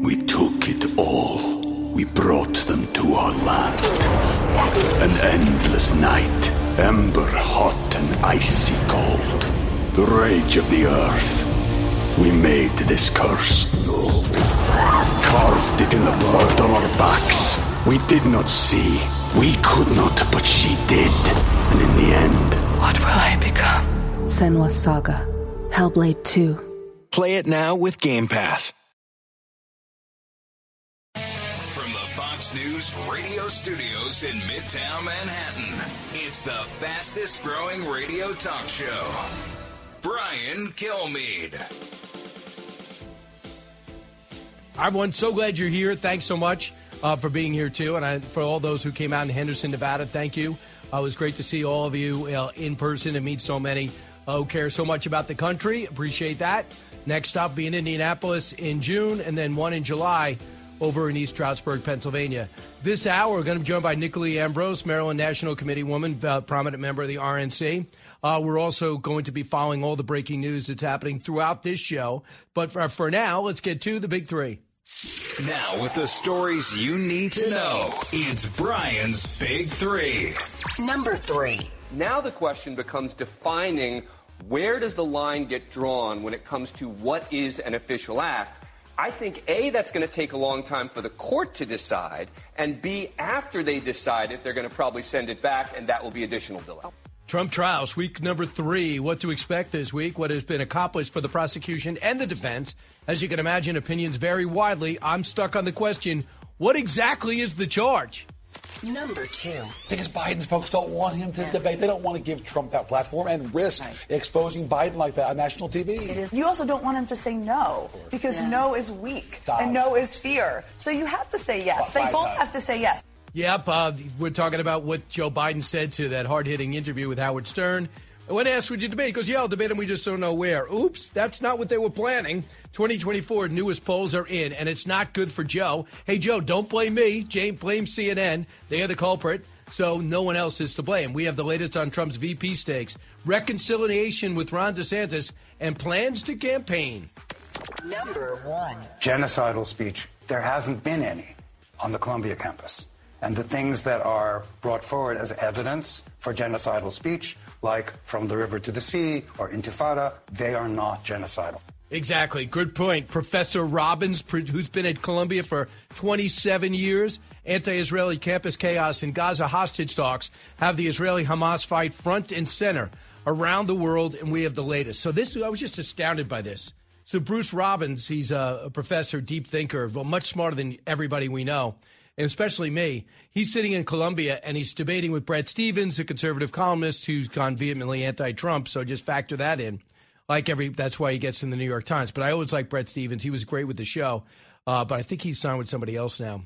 We took it all. We brought them to our land. An endless night, ember hot and icy cold. The rage of the earth. We made this curse. Carved it in the blood on our backs. We did not see. We could not, but she did. And in the end... What will I become? Senua's Saga. Hellblade 2. Play it now with Game Pass. From the Fox News radio studios in Midtown Manhattan, it's the fastest growing radio talk show. Brian Kilmeade. Everyone, so glad you're here. Thanks so much for being here, too. And for all those who came out in Henderson, Nevada, thank you. It was great to see all of you in person and meet so many who care so much about the country. Appreciate that. Next stop be in Indianapolis in June, and then one in July over in East Stroudsburg, Pennsylvania. This hour, we're going to be joined by Nicolee Ambrose, Maryland National Committee woman, prominent member of the RNC. We're also going to be following all the breaking news that's happening throughout this show. But for now, let's get to the big three. Now, with the stories you need to know, it's Brian's Big Three. Number 3. Now the question becomes defining where does the line get drawn when it comes to what is an official act. I think, A, that's going to take a long time for the court to decide, and B, after they decide it, they're going to probably send it back, and that will be additional delay. Trump trials, week number 3. What to expect this week, what has been accomplished for the prosecution and the defense. As you can imagine, opinions vary widely. I'm stuck on the question, what exactly is the charge? Number 2. Because Biden's folks don't want him to debate. They don't want to give Trump that platform and risk exposing Biden like that on national TV. You also don't want him to say no, because no is weak and no is fear. So you have to say yes. They both have to say yes. Yep, we're talking about what Joe Biden said to that hard-hitting interview with Howard Stern. When asked, would you debate? He goes, yeah, I'll debate him. We just don't know where. Oops, that's not what they were planning. 2024 newest polls are in, and it's not good for Joe. Hey, Joe, don't blame me. Blame CNN. They are the culprit, so no one else is to blame. We have the latest on Trump's VP stakes, reconciliation with Ron DeSantis, and plans to campaign. Number 1. Genocidal speech. There hasn't been any on the Columbia campus. And the things that are brought forward as evidence for genocidal speech, like From the River to the Sea or Intifada, they are not genocidal. Exactly. Good point. Professor Robbins, who's been at Columbia for 27 years, anti-Israeli campus chaos and Gaza hostage talks have the Israeli-Hamas fight front and center around the world, and we have the latest. So I was just astounded by this. So Bruce Robbins, he's a professor, deep thinker, well, much smarter than everybody we know, and especially me. He's sitting in Columbia, and he's debating with Bret Stephens, a conservative columnist who's gone vehemently anti-Trump, so just factor that in. That's why he gets in the New York Times. But I always like Bret Stephens. He was great with the show, but I think he's signed with somebody else now.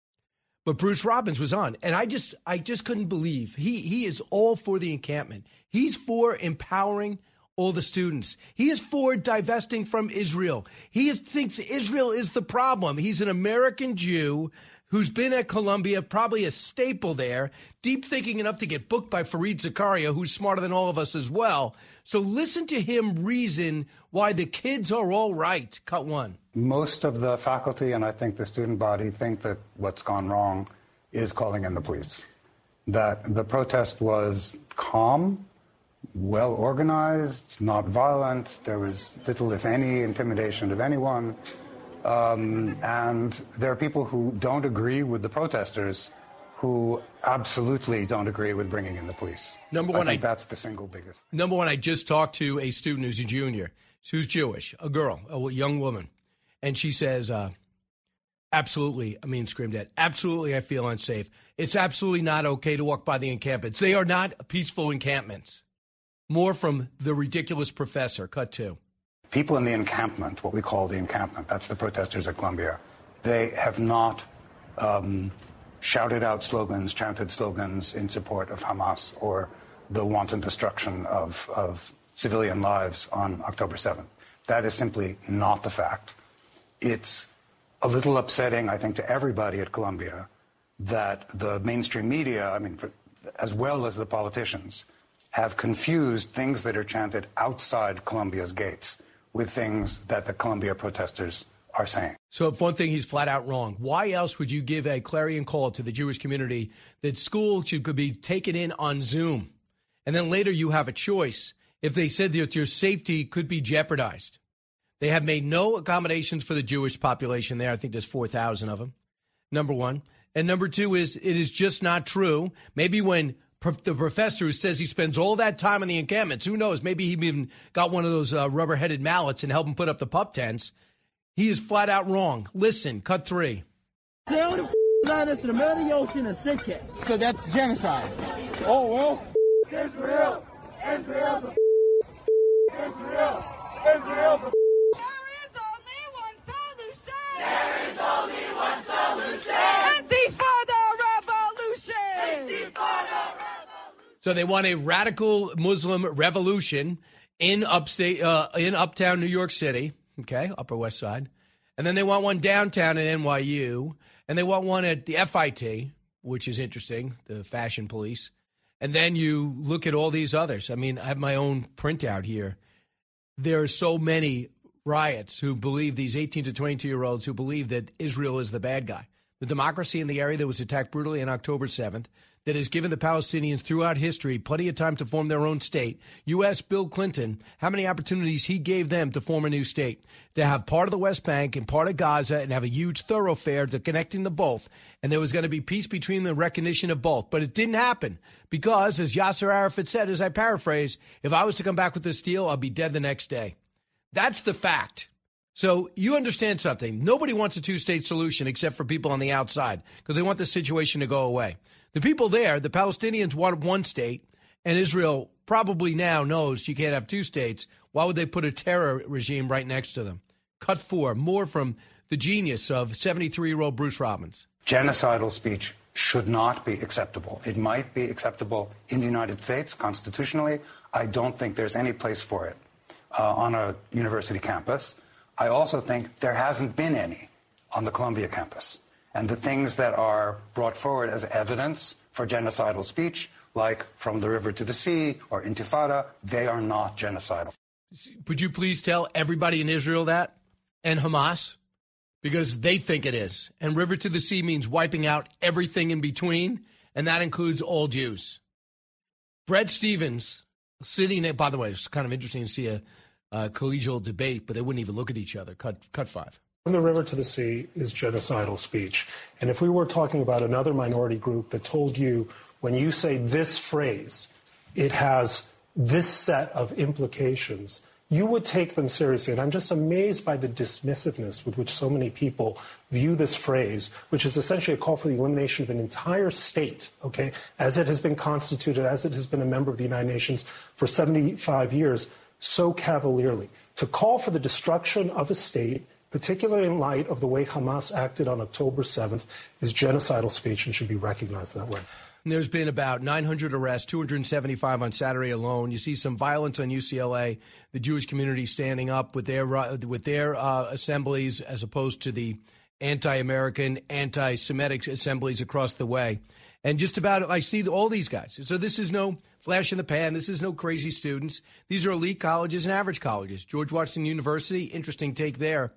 But Bruce Robbins was on, and I just couldn't believe. He is all for the encampment. He's for empowering all the students. He is for divesting from Israel. He thinks Israel is the problem. He's an American Jew who's been at Columbia, probably a staple there, deep thinking enough to get booked by Fareed Zakaria, who's smarter than all of us as well. So listen to him reason why the kids are all right. Cut 1. Most of the faculty and I think the student body think that what's gone wrong is calling in the police. That the protest was calm, well organized, not violent. There was little, if any, intimidation of anyone. And there are people who don't agree with the protesters who absolutely don't agree with bringing in the police. Number one, I think that's the single biggest. Number one, I just talked to a student who's a junior, who's Jewish, a girl, a young woman. And she says, absolutely, Amin screamed at, absolutely I feel unsafe. It's absolutely not okay to walk by the encampments. They are not peaceful encampments. More from the ridiculous professor. Cut 2. People in the encampment, what we call the encampment, that's the protesters at Columbia, they have not shouted out slogans, chanted slogans in support of Hamas or the wanton destruction of civilian lives on October 7th. That is simply not the fact. It's a little upsetting, I think, to everybody at Columbia that the mainstream media, as well as the politicians, have confused things that are chanted outside Columbia's gates with things that the Columbia protesters are saying. So if one thing, he's flat out wrong. Why else would you give a clarion call to the Jewish community that school could be taken in on Zoom? And then later you have a choice if they said that your safety could be jeopardized. They have made no accommodations for the Jewish population there. I think there's 4,000 of them, number one. And number two is it is just not true. Maybe when the professor who says he spends all that time in the encampments, who knows, maybe he even got one of those rubber-headed mallets and helped him put up the pup tents. He is flat out wrong. Listen, cut 3. Sail the us in the middle of the ocean and sink it. So that's genocide. Oh, well. Israel. Israel's a Israel. Israel's a There is only one solution. Intifada revolution. Intifada revolution. So they want a radical Muslim revolution in uptown New York City. Okay, Upper West Side. And then they want one downtown at NYU. And they want one at the FIT, which is interesting, the fashion police. And then you look at all these others. I mean, I have my own printout here. There are so many riots who believe, these 18 to 22-year-olds who believe that Israel is the bad guy. The democracy in the area that was attacked brutally on October 7th, that has given the Palestinians throughout history plenty of time to form their own state. You ask Bill Clinton how many opportunities he gave them to form a new state, to have part of the West Bank and part of Gaza and have a huge thoroughfare to connecting them both. And there was going to be peace between the recognition of both. But it didn't happen because, as Yasser Arafat said, as I paraphrase, if I was to come back with this deal, I'll be dead the next day. That's the fact. So you understand something. Nobody wants a two-state solution except for people on the outside because they want the situation to go away. The people there, the Palestinians, want one state, and Israel probably now knows you can't have two states. Why would they put a terror regime right next to them? Cut 4, more from the genius of 73-year-old Bruce Robbins. Genocidal speech should not be acceptable. It might be acceptable in the United States constitutionally. I don't think there's any place for it on a university campus. I also think there hasn't been any on the Columbia campus. And the things that are brought forward as evidence for genocidal speech, like From the River to the Sea or Intifada, they are not genocidal. Would you please tell everybody in Israel that, and Hamas? Because they think it is. And River to the Sea means wiping out everything in between, and that includes all Jews. Bret Stephens, sitting there, by the way, it's kind of interesting to see a collegial debate, but they wouldn't even look at each other. Cut 5. From the River to the Sea is genocidal speech. And if we were talking about another minority group that told you, when you say this phrase, it has this set of implications, you would take them seriously. And I'm just amazed by the dismissiveness with which so many people view this phrase, which is essentially a call for the elimination of an entire state, okay, as it has been constituted, as it has been a member of the United Nations for 75 years, so cavalierly. To call for the destruction of a state, particularly in light of the way Hamas acted on October 7th, is genocidal speech and should be recognized that way. There's been about 900 arrests, 275 on Saturday alone. You see some violence on UCLA, the Jewish community standing up with their assemblies as opposed to the anti-American, anti-Semitic assemblies across the way. And just about, I see all these guys. So this is no flash in the pan. This is no crazy students. These are elite colleges and average colleges. George Washington University, interesting take there.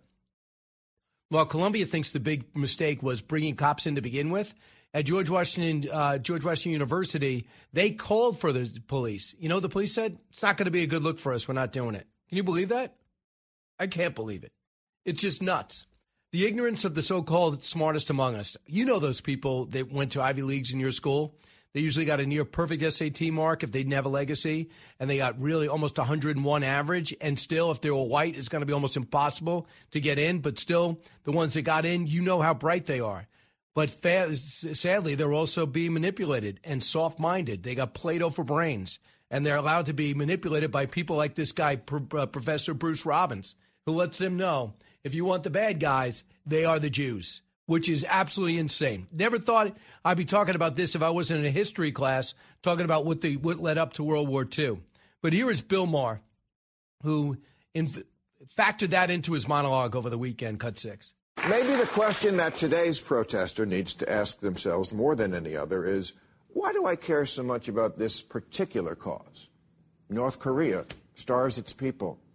While Columbia thinks the big mistake was bringing cops in to begin with, at George Washington University, they called for the police. You know, the police said, it's not going to be a good look for us. We're not doing it. Can you believe that? I can't believe it. It's just nuts. The ignorance of the so-called smartest among us. You know those people that went to Ivy Leagues in your school. They usually got a near-perfect SAT mark if they didn't have a legacy, and they got really almost 101 average. And still, if they were white, it's going to be almost impossible to get in. But still, the ones that got in, you know how bright they are. But sadly, they're also being manipulated and soft-minded. They got Play-Doh for brains, and they're allowed to be manipulated by people like this guy, Professor Bruce Robbins, who lets them know, if you want the bad guys, they are the Jews, which is absolutely insane. Never thought I'd be talking about this if I wasn't in a history class, talking about what led up to World War II. But here is Bill Maher, who factored that into his monologue over the weekend, cut 6. Maybe the question that today's protester needs to ask themselves more than any other is, why do I care so much about this particular cause? North Korea starves its people.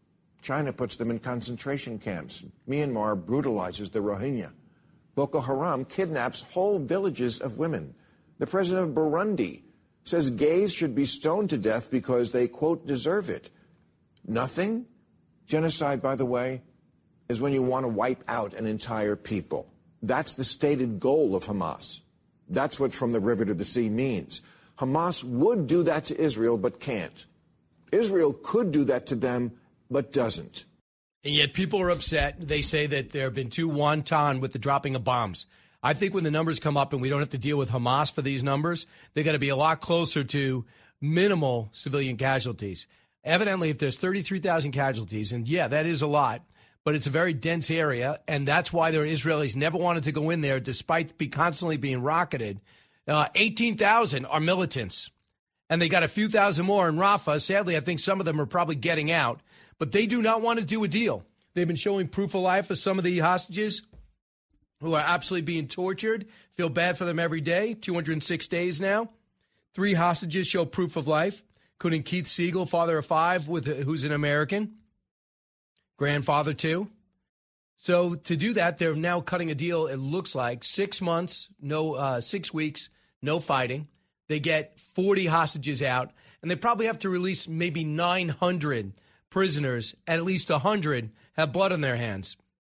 China puts them in concentration camps. Myanmar brutalizes the Rohingya. Boko Haram kidnaps whole villages of women. The president of Burundi says gays should be stoned to death because they, quote, deserve it. Nothing? Genocide, by the way, is when you want to wipe out an entire people. That's the stated goal of Hamas. That's what from the river to the sea means. Hamas would do that to Israel, but can't. Israel could do that to them, but doesn't. And yet people are upset. They say that there have been too wanton with the dropping of bombs. I think when the numbers come up and we don't have to deal with Hamas for these numbers, they're going to be a lot closer to minimal civilian casualties. Evidently, if there's 33,000 casualties, and yeah, that is a lot, but it's a very dense area, and that's why the Israelis never wanted to go in there despite constantly being rocketed. 18,000 are militants, and they got a few thousand more in Rafah. Sadly, I think some of them are probably getting out, but they do not want to do a deal. They've been showing proof of life of some of the hostages who are absolutely being tortured. Feel bad for them every day. 206 days now. 3 hostages show proof of life, including Keith Siegel, father of 5, who's an American, grandfather too. So to do that, they're now cutting a deal, it looks like, 6 months, 6 weeks, no fighting. They get 40 hostages out, and they probably have to release maybe 900 prisoners, and at least 100 have blood on their hands.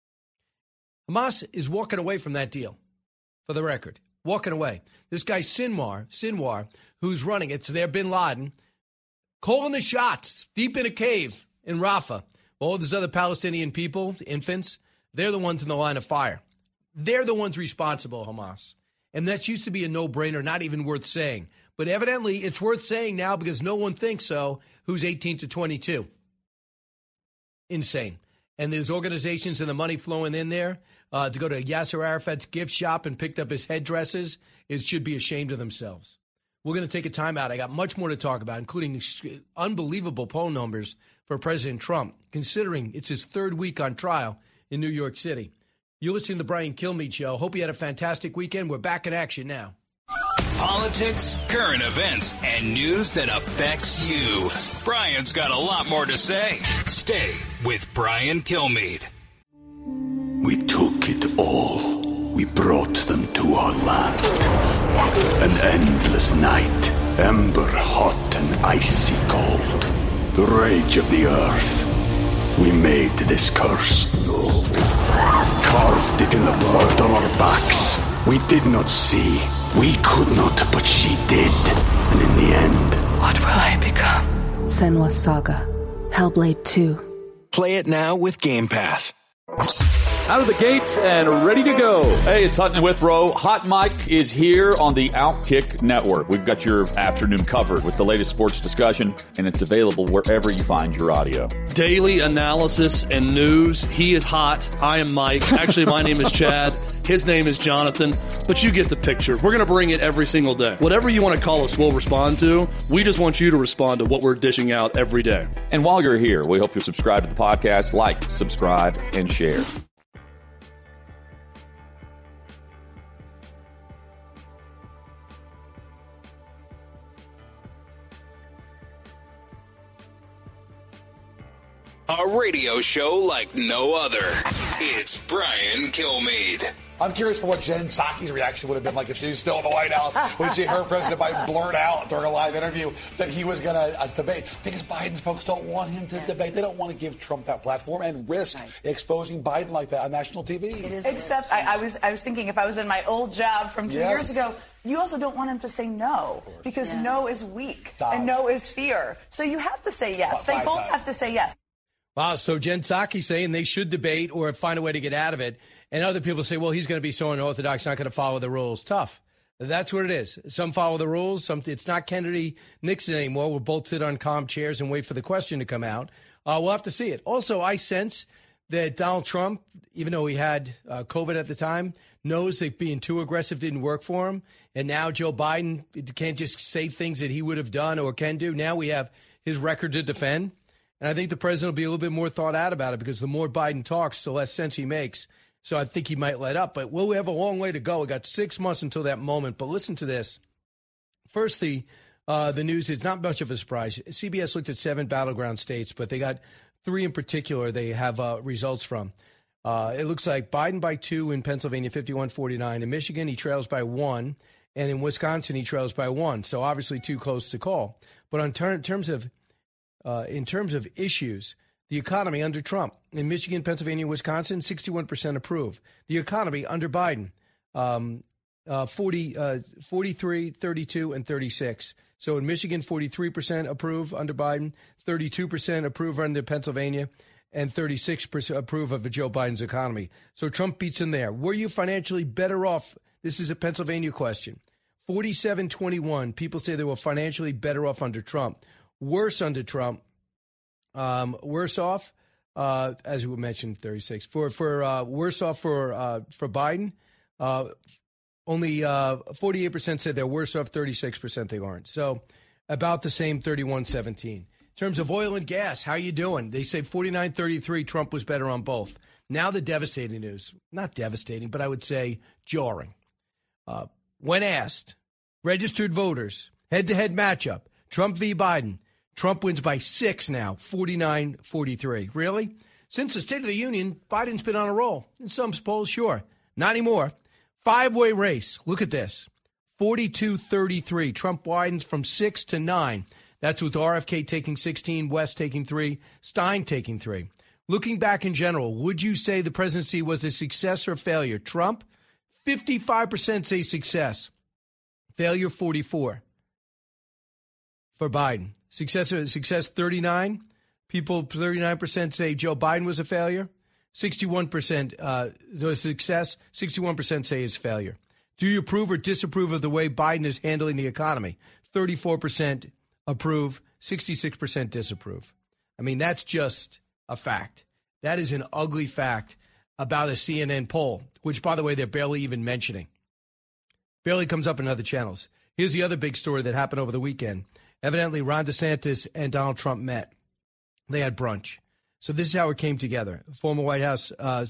Hamas is walking away from that deal, for the record. Walking away. This guy Sinwar, who's running, it's their bin Laden, calling the shots deep in a cave in Rafah. All these other Palestinian people, infants, they're the ones in the line of fire. They're the ones responsible, Hamas. And that used to be a no-brainer, not even worth saying. But evidently, it's worth saying now because no one thinks so, who's 18 to 22. Insane. And there's organizations and the money flowing in there to go to Yasser Arafat's gift shop and picked up his headdresses. It should be ashamed of themselves. We're going to take a time out. I got much more to talk about, including unbelievable poll numbers for President Trump, considering it's his 3rd week on trial in New York City. You're listening to the Brian Kilmeade Show. Hope you had a fantastic weekend. We're back in action now. Politics, current events, and news that affects you. Brian's got a lot more to say. Stay with Brian Kilmeade. We took it all. We brought them to our land. An endless night, ember hot and icy cold. The rage of the earth. We made this curse. Carved it in the blood on our backs. We did not see. We could not, but she did. And in the end... What will I become? Senua's Saga. Hellblade 2. Play it now with Game Pass. Out of the gates and ready to go. Hey, it's Hutton Withrow. Hot Mike is here on the Outkick Network. We've got your afternoon covered with the latest sports discussion, and it's available wherever you find your audio. Daily analysis and news. He is hot. I am Mike. Actually, my name is Chad. His name is Jonathan, but you get the picture. We're going to bring it every single day. Whatever you want to call us, we'll respond to. We just want you to respond to what we're dishing out every day. And while you're here, we hope you subscribe to the podcast, like, subscribe, and share. A radio show like no other. It's Brian Kilmeade. I'm curious for what Jen Psaki's reaction would have been like if she was still in the White House when she heard President Biden blurt out during a live interview that he was going to debate. Because Biden's folks don't want him to debate. They don't want to give Trump that platform and risk exposing Biden like that on national TV. Except I was thinking if I was in my old job from 2 years ago, you also don't want him to say no because no is weak and no is fear. So you have to say yes. They both have to say yes. Wow, so Jen Psaki saying they should debate or find a way to get out of it. And other people say, well, he's going to be so unorthodox, not going to follow the rules. Tough. That's what it is. Some follow the rules. It's not Kennedy-Nixon anymore. We'll both sit on calm chairs and wait for the question to come out. We'll have to see it. Also, I sense that Donald Trump, even though he had COVID at the time, knows that being too aggressive didn't work for him. And now Joe Biden can't just say things that he would have done or can do. Now we have his record to defend. And I think the president will be a little bit more thought out about it because the more Biden talks, the less sense he makes. So I think he might let up. But we'll have a long way to go. We got 6 months until that moment. But listen to this. First, the news is not much of a surprise. CBS looked at 7 battleground states, but they got Three in particular they have results from. It looks like Biden by 2 in Pennsylvania, 51-49. In Michigan, he trails by 1. And in Wisconsin, he trails by 1. So obviously too close to call. But in terms of issues, the economy under Trump, in Michigan, Pennsylvania, Wisconsin, 61% approve. The economy under Biden, 43, 32, and 36. So in Michigan, 43% approve under Biden, 32% approve under Pennsylvania, and 36% approve of Joe Biden's economy. So Trump beats him there. Were you financially better off? This is a Pennsylvania question. 47-21, people say they were financially better off under Trump. Worse under Trump. Worse off, as we mentioned, 36. For worse off for Biden, only 48% said they're worse off, 36% they aren't. So about the same, 31-17. In terms of oil and gas, how you doing? They say 49-33, Trump was better on both. Now the devastating news. Not devastating, but I would say jarring. When asked, registered voters, head-to-head matchup, Trump v. Biden. Trump wins by 6 now, 49-43. Really? Since the State of the Union, Biden's been on a roll. In some polls, sure. Not anymore. 5-way race. Look at this. 42-33. Trump widens from 6 to 9. That's with RFK taking 16, West taking 3, Stein taking 3. Looking back in general, would you say the presidency was a success or failure? Trump, 55% say success. Failure, 44. For Biden. Success 39. People, 39% say Joe Biden was a failure. 61% was success. 61% say it's failure. Do you approve or disapprove of the way Biden is handling the economy? 34% approve. 66% disapprove. I mean, that's just a fact. That is an ugly fact about a CNN poll, which, by the way, they're barely even mentioning. Barely comes up in other channels. Here's the other big story that happened over the weekend. Evidently, Ron DeSantis and Donald Trump met. They had brunch. So this is how it came together. Former White House.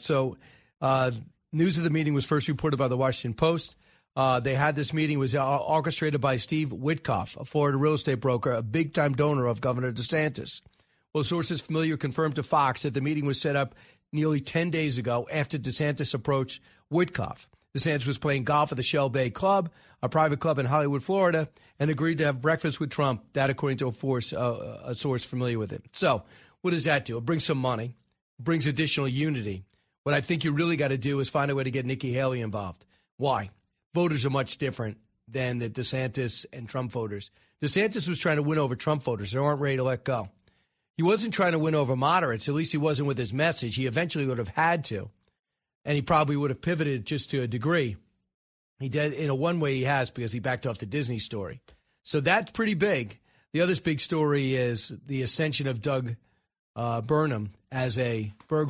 News of the meeting was first reported by the Washington Post. They had this meeting. It was orchestrated by Steve Witkoff, a Florida real estate broker, a big-time donor of Governor DeSantis. Well, sources familiar confirmed to Fox that the meeting was set up nearly 10 days ago after DeSantis approached Witkoff. DeSantis was playing golf at the Shell Bay Club, a private club in Hollywood, Florida, and agreed to have breakfast with Trump. That, according to a source familiar with it. So what does that do? It brings some money, brings additional unity. What I think you really got to do is find a way to get Nikki Haley involved. Why? Voters are much different than the DeSantis and Trump voters. DeSantis was trying to win over Trump voters. They aren't ready to let go. He wasn't trying to win over moderates. At least he wasn't with his message. He eventually would have had to. And he probably would have pivoted just to a degree. He did, in a one way he has, because he backed off the Disney story. So that's pretty big. The other big story is the ascension of Doug Burgum as a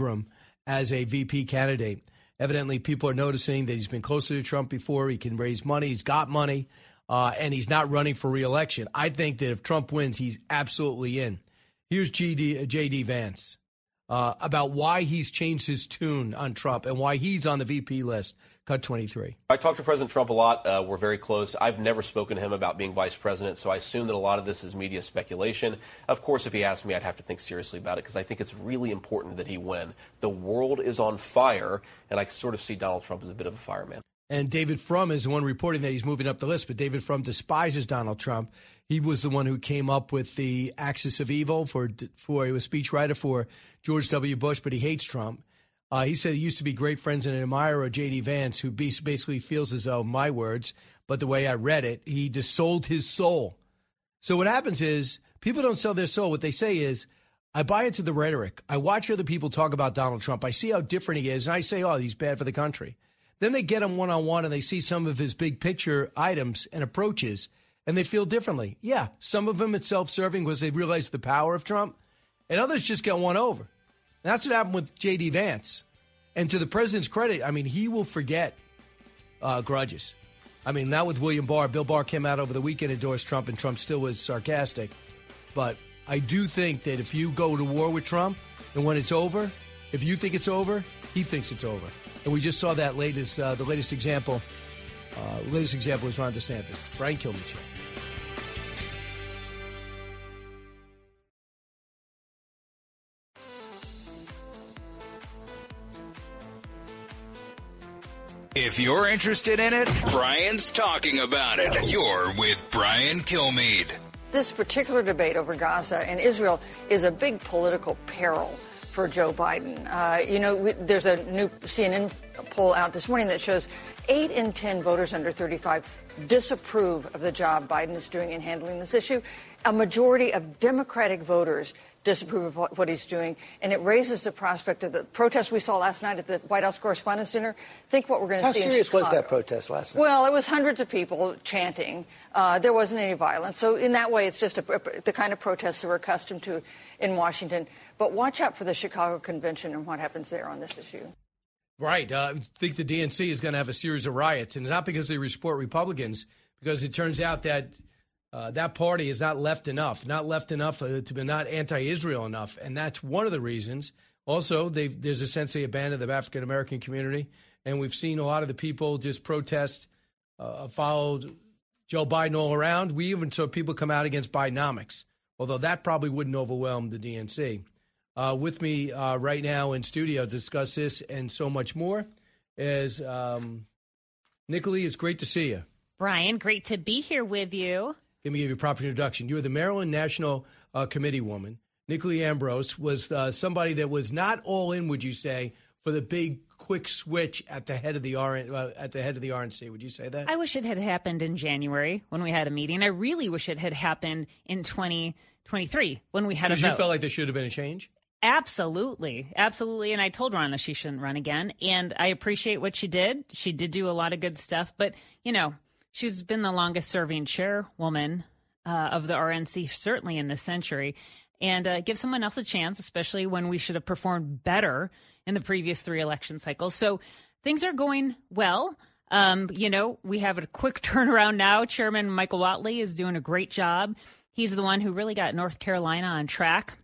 VP candidate. Evidently, people are noticing that he's been closer to Trump before. He can raise money. He's got money. And he's not running for re-election. I think that if Trump wins, he's absolutely in. Here's J.D. Vance about why he's changed his tune on Trump and why he's on the VP list. Cut 23. I talked to President Trump a lot. We're very close. I've never spoken to him about being vice president, so I assume that a lot of this is media speculation. Of course, if he asked me, I'd have to think seriously about it because I think it's really important that he win. The world is on fire, and I sort of see Donald Trump as a bit of a fireman. And David Frum is the one reporting that he's moving up the list, but David Frum despises Donald Trump. He was the one who came up with the axis of evil he was a speechwriter for George W. Bush, but he hates Trump. He said he used to be great friends and an admirer of J.D. Vance, who basically feels as though, my words, but the way I read it, he just sold his soul. So what happens is people don't sell their soul. What they say is, I buy into the rhetoric. I watch other people talk about Donald Trump. I see how different he is, and I say, oh, he's bad for the country. Then they get him one-on-one, and they see some of his big picture items and approaches, and they feel differently. Yeah, some of them it's self-serving because they realize the power of Trump, and others just get won over. And that's what happened with J.D. Vance. And to the president's credit, I mean, he will forget grudges. I mean, not with William Barr. Bill Barr came out over the weekend, endorsed Trump, and Trump still was sarcastic. But I do think that if you go to war with Trump, and when it's over, if you think it's over, he thinks it's over. And we just saw that the latest example. Latest example is Ron DeSantis. Brian Kilmeade. If you're interested in it, Brian's talking about it. You're with Brian Kilmeade. This particular debate over Gaza and Israel is a big political peril for Joe Biden. There's a new CNN poll out this morning that shows 8 in 10 voters under 35 disapprove of the job Biden is doing in handling this issue. A majority of Democratic voters disapprove of what he's doing, and it raises the prospect of the protest we saw last night at the White House Correspondents' Dinner. Think what we're going to see in Chicago. How serious was that protest last night? Well, it was hundreds of people chanting. There wasn't any violence. So in that way, it's just the kind of protests that we're accustomed to in Washington. But watch out for the Chicago Convention and what happens there on this issue. Right. I think the DNC is going to have a series of riots, and not because they support Republicans, because it turns out that that party is not left enough to be not anti-Israel enough, and that's one of the reasons. Also, there's a sense they abandoned the African-American community, and we've seen a lot of the people just protest, followed Joe Biden all around. We even saw people come out against Bidenomics, although that probably wouldn't overwhelm the DNC. With me right now in studio to discuss this and so much more is Nick Lee. It's great to see you. Brian, great to be here with you. Let me give you a proper introduction. You are the Maryland National Committee woman. Nick Lee Ambrose was somebody that was not all in, would you say, for the big quick switch at the head of the RNC. Would you say that? I wish it had happened in January when we had a meeting. I really wish it had happened in 2023 when we had a vote. Because you felt like there should have been a change? Absolutely. Absolutely. And I told Ronna she shouldn't run again. And I appreciate what she did. She did do a lot of good stuff. But, she's been the longest serving chairwoman of the RNC, certainly in this century. And give someone else a chance, especially when we should have performed better in the previous 3 election cycles. So things are going well. We have a quick turnaround now. Chairman Michael Whatley is doing a great job. He's the one who really got North Carolina on track.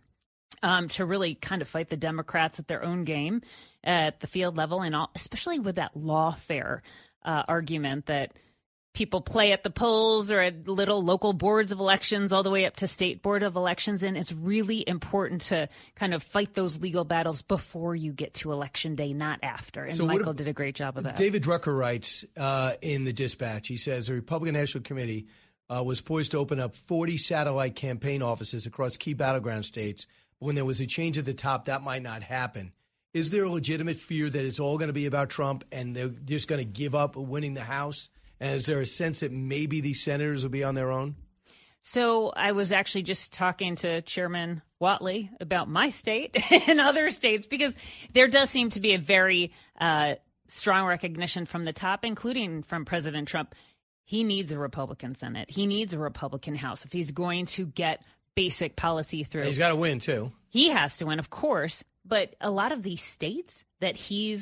To really kind of fight the Democrats at their own game at the field level, and especially with that lawfare argument that people play at the polls or at little local boards of elections all the way up to state board of elections. And it's really important to kind of fight those legal battles before you get to Election Day, not after. And so Michael did a great job of that. David Drucker writes in the Dispatch, he says, the Republican National Committee was poised to open up 40 satellite campaign offices across key battleground states. When there was a change at the top, that might not happen. Is there a legitimate fear that it's all going to be about Trump and they're just going to give up winning the House? And is there a sense that maybe these senators will be on their own? So I was actually just talking to Chairman Whatley about my state and other states, because there does seem to be a very strong recognition from the top, including from President Trump. He needs a Republican Senate. He needs a Republican House if he's going to get basic policy through. He's got to win, too. He has to win, of course. But a lot of these states that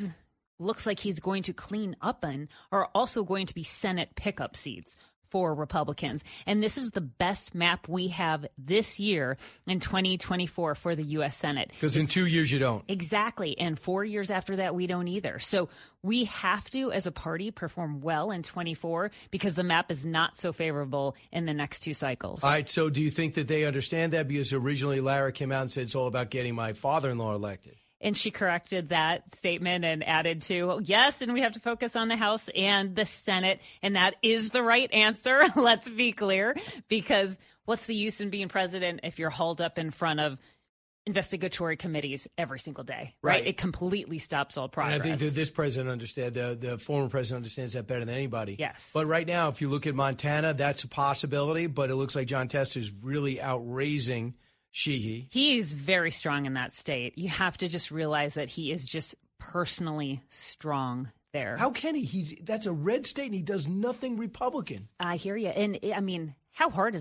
looks like he's going to clean up in are also going to be Senate pickup seats for Republicans. And this is the best map we have this year in 2024 for the U.S. Senate. Because in 2 years you don't. Exactly. And 4 years after that, we don't either. So we have to, as a party, perform well in 24 because the map is not so favorable in the next 2 cycles. All right. So do you think that they understand that? Because originally Lara came out and said it's all about getting my father-in-law elected. And she corrected that statement and added to, yes, and we have to focus on the House and the Senate. And that is the right answer. Let's be clear, because what's the use in being president if you're hauled up in front of investigatory committees every single day, right? It completely stops all progress. And I think that this president understands, the former president understands that better than anybody. Yes. But right now, if you look at Montana, that's a possibility, but it looks like John Tester's really outraising Sheehy. He is very strong in that state. You have to just realize that he is just personally strong there. How can he? That's a red state, and he does nothing Republican. I hear you. And, I mean, how hard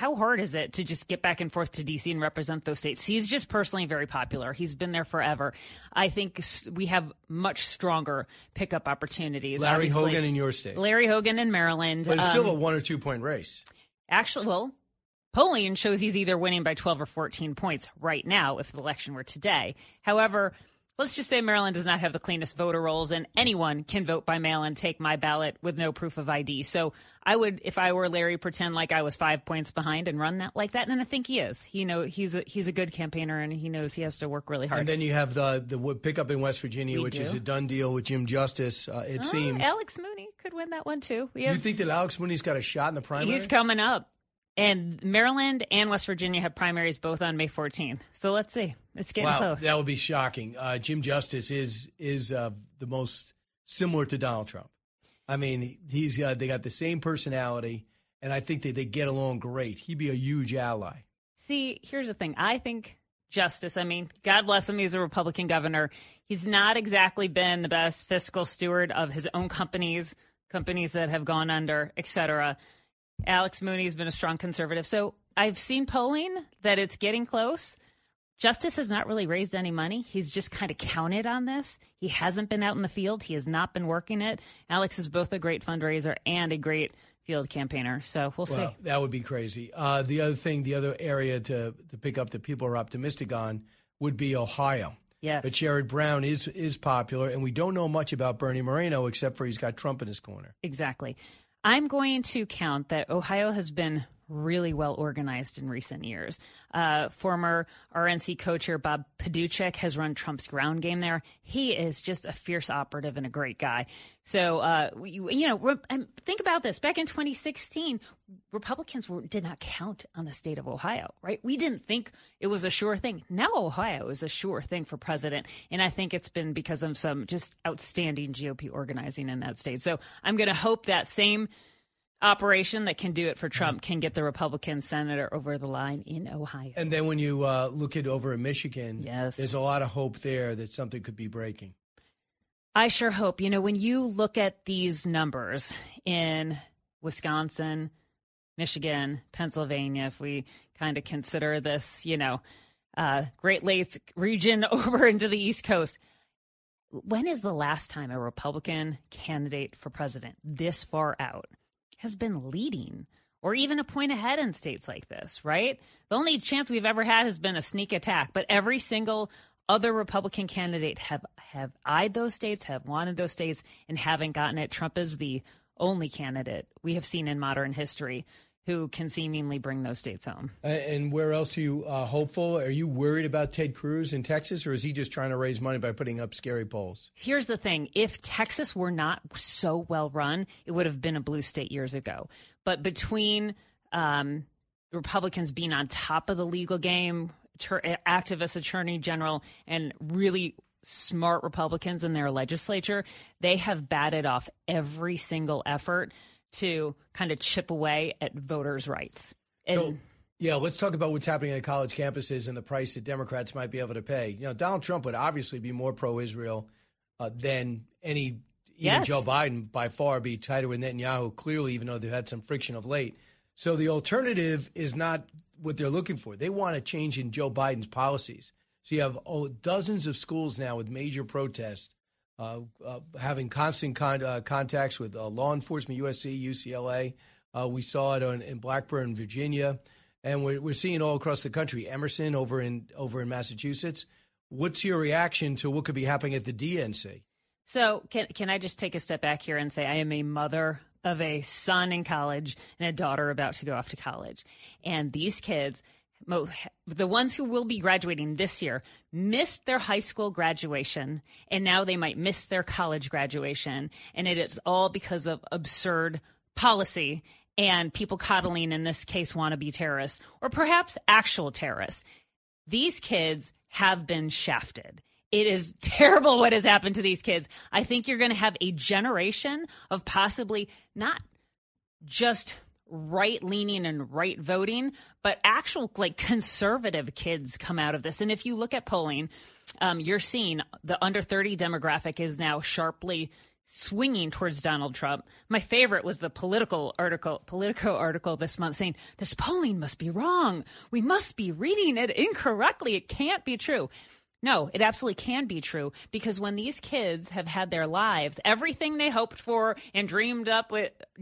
is it to just get back and forth to D.C. and represent those states? He's just personally very popular. He's been there forever. I think we have much stronger pickup opportunities. Larry Hogan in your state. Larry Hogan in Maryland. But it's still a 1 or 2 point race. Actually, well, polling shows he's either winning by 12 or 14 points right now if the election were today. However, let's just say Maryland does not have the cleanest voter rolls, and anyone can vote by mail and take my ballot with no proof of ID. So I would, if I were Larry, pretend like I was 5 points behind and run that like that. And I think he is. He's a good campaigner, and he knows he has to work really hard. And then you have the pickup in West Virginia, which is a done deal with Jim Justice. It seems Alex Mooney could win that one too. You think that Alex Mooney's got a shot in the primary? He's coming up. And Maryland and West Virginia have primaries both on May 14th. So let's see. It's getting close. That would be shocking. Jim Justice is the most similar to Donald Trump. I mean, they got the same personality, and I think that they get along great. He'd be a huge ally. See, here's the thing. I think Justice, God bless him, he's a Republican governor. He's not exactly been the best fiscal steward of his own companies that have gone under, et cetera. Alex Mooney's been a strong conservative. So I've seen polling that it's getting close. Justice has not really raised any money. He's just kind of counted on this. He hasn't been out in the field. He has not been working it. Alex is both a great fundraiser and a great field campaigner. So we'll see. That would be crazy. The other area to pick up that people are optimistic on would be Ohio. Yes. But Sherrod Brown is popular, and we don't know much about Bernie Moreno except for he's got Trump in his corner. Exactly. I'm going to count that Ohio has been really well organized in recent years. Former RNC co-chair Bob Paduchek has run Trump's ground game there. He is just a fierce operative and a great guy. So, think about this. Back in 2016, Republicans did not count on the state of Ohio, right? We didn't think it was a sure thing. Now Ohio is a sure thing for president, and I think it's been because of some just outstanding GOP organizing in that state. So I'm going to hope that same operation that can do it for Trump can get the Republican senator over the line in Ohio. And then when you look at over in Michigan, yes, there's a lot of hope there that something could be breaking. I sure hope. When you look at these numbers in Wisconsin, Michigan, Pennsylvania, if we kind of consider this, Great Lakes region over into the East Coast, when is the last time a Republican candidate for president this far out has been leading or even a point ahead in states like this, right? The only chance we've ever had has been a sneak attack, but every single other Republican candidate have eyed those states, have wanted those states, and haven't gotten it. Trump is the only candidate we have seen in modern history who can seemingly bring those states home. And where else are you hopeful? Are you worried about Ted Cruz in Texas, or is he just trying to raise money by putting up scary polls? Here's the thing. If Texas were not so well run, it would have been a blue state years ago. But between Republicans being on top of the legal game, activist attorney general, and really smart Republicans in their legislature, they have batted off every single effort to kind of chip away at voters' rights. Let's talk about what's happening on college campuses and the price that Democrats might be able to pay. Donald Trump would obviously be more pro-Israel than even Joe Biden, by far, be tighter with Netanyahu, clearly, even though they've had some friction of late. So the alternative is not what they're looking for. They want a change in Joe Biden's policies. So you have dozens of schools now with major protests, having constant contacts with law enforcement, USC, UCLA. We saw it in Blackburn, Virginia, and we're seeing it all across the country. Emerson over in Massachusetts. What's your reaction to what could be happening at the DNC? So can I just take a step back here and say I am a mother of a son in college and a daughter about to go off to college, and these kids, the ones who will be graduating this year, missed their high school graduation, and now they might miss their college graduation. And it is all because of absurd policy and people coddling, in this case, wannabe terrorists, or perhaps actual terrorists. These kids have been shafted. It is terrible what has happened to these kids. I think you're going to have a generation of possibly not just right-leaning and right voting, but actual conservative kids come out of this. And if you look at polling, you're seeing the under 30 demographic is now sharply swinging towards Donald Trump. My favorite was the Politico article this month saying this polling must be wrong. We must be reading it incorrectly. It can't be true. No, it absolutely can be true, because when these kids have had their lives, everything they hoped for and dreamed about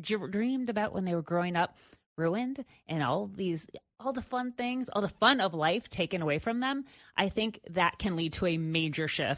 when they were growing up ruined, and all the fun things, all the fun of life taken away from them, I think that can lead to a major shift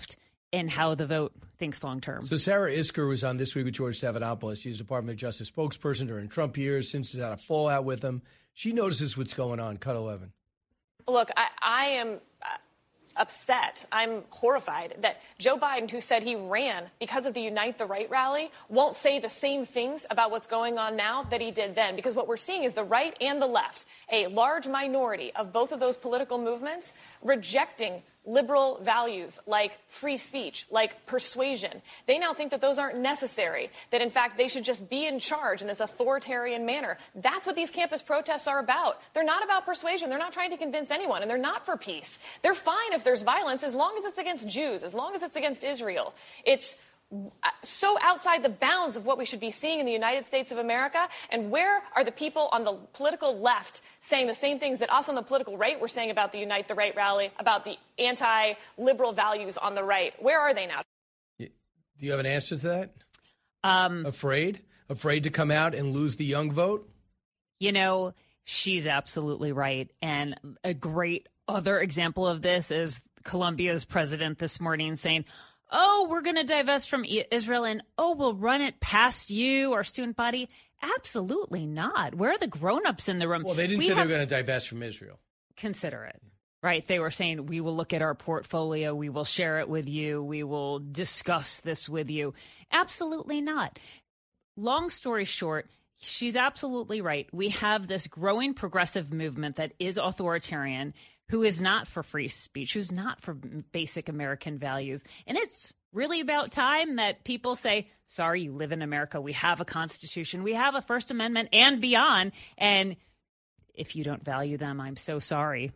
and how the vote thinks long term. So Sarah Isker was on This Week with George Stephanopoulos. She's Department of Justice spokesperson during Trump years, since he's had a fallout with him. She notices what's going on. Cut 11. Look, I am upset. I'm horrified that Joe Biden, who said he ran because of the Unite the Right rally, won't say the same things about what's going on now that he did then. Because what we're seeing is the right and the left, a large minority of both of those political movements, rejecting liberal values like free speech, like persuasion. They now think that those aren't necessary, that in fact they should just be in charge in this authoritarian manner. That's what these campus protests are about. They're not about persuasion. They're not trying to convince anyone, and they're not for peace. They're fine if there's violence as long as it's against Jews, as long as it's against Israel. It's so outside the bounds of what we should be seeing in the United States of America. And where are the people on the political left saying the same things that us on the political right were saying about the Unite the Right rally, about the anti-liberal values on the right? Where are they now? Do you have an answer to that? Afraid to come out and lose the young vote? You know, she's absolutely right. And a great other example of this is Colombia's president this morning saying, oh, we're going to divest from Israel, and oh, we'll run it past you, our student body. Absolutely not. Where are the grown-ups in the room? Well, they didn't say they were going to divest from Israel. Consider it, right? They were saying, we will look at our portfolio, we will share it with you, we will discuss this with you. Absolutely not. Long story short, she's absolutely right. We have this growing progressive movement that is authoritarian, who is not for free speech, who's not for basic American values. And it's really about time that people say, sorry, you live in America. We have a Constitution. We have a First Amendment and beyond. And if you don't value them, I'm so sorry.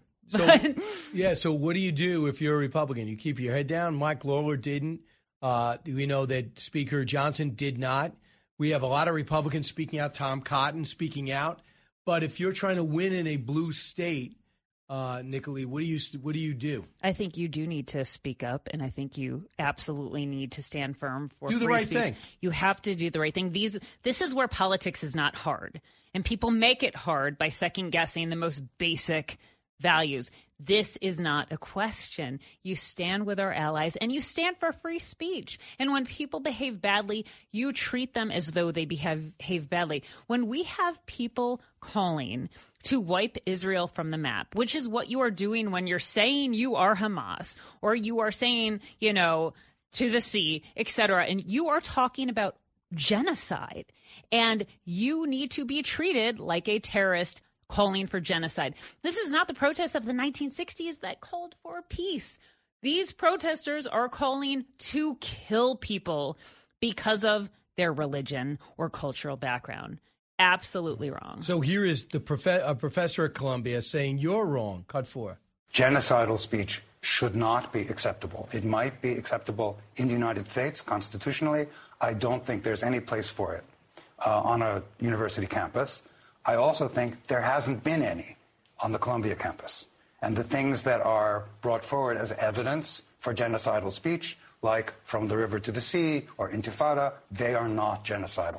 So what do you do if you're a Republican? You keep your head down. Mike Lawler didn't. We know that Speaker Johnson did not. We have a lot of Republicans speaking out, Tom Cotton speaking out. But if you're trying to win in a blue state, Nicolai, what do you do? I think you do need to speak up, and I think you absolutely need to stand firm for do the right thing. You have to do the right thing. This is where politics is not hard, and people make it hard by second guessing the most basic values. This is not a question. You stand with our allies and you stand for free speech. And when people behave badly, you treat them as though they behave badly. When we have people calling to wipe Israel from the map, which is what you are doing when you're saying you are Hamas, or you are saying, to the sea, etc., and you are talking about genocide, and you need to be treated like a terrorist calling for genocide. This is not the protest of the 1960s that called for peace. These protesters are calling to kill people because of their religion or cultural background. Absolutely wrong. So here is a professor at Columbia saying you're wrong. Cut 4. Genocidal speech should not be acceptable. It might be acceptable in the United States constitutionally. I don't think there's any place for it on a university campus. I also think there hasn't been any on the Columbia campus. And the things that are brought forward as evidence for genocidal speech, like From the River to the Sea or Intifada, they are not genocidal.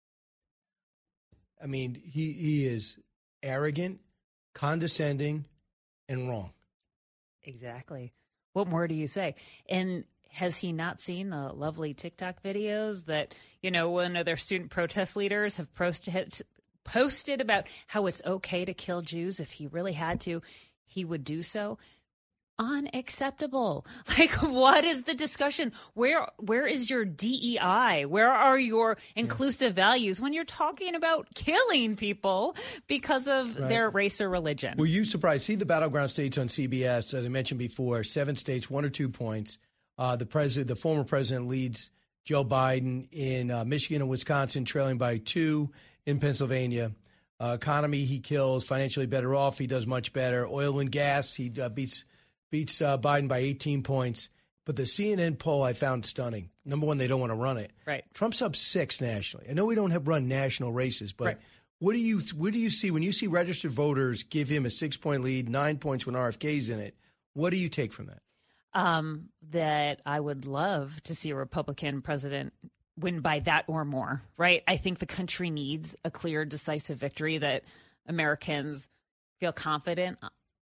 I mean, he is arrogant, condescending, and wrong. Exactly. What more do you say? And has he not seen the lovely TikTok videos that, one of their student protest leaders have posted about how it's okay to kill Jews? If he really had to, he would do so. Unacceptable. Like, what is the discussion? Where is your DEI? Where are your inclusive values when you're talking about killing people because of their race or religion? Were you surprised? See the battleground states on CBS, as I mentioned before, 7 states, 1 or 2 points. The former president leads Joe Biden in Michigan and Wisconsin, trailing by 2 in Pennsylvania. Economy, he kills. Financially better off, he does much better. Oil and gas, he beats Biden by 18 points. But the CNN poll I found stunning. Number one, they don't want to run it. Right. Trump's up 6 nationally. I know we don't have run national races, but what do you see when you see registered voters give him a 6-point lead, 9 points when RFK's in it? What do you take from that? That I would love to see a Republican president win by that or more, right? I think the country needs a clear, decisive victory that Americans feel confident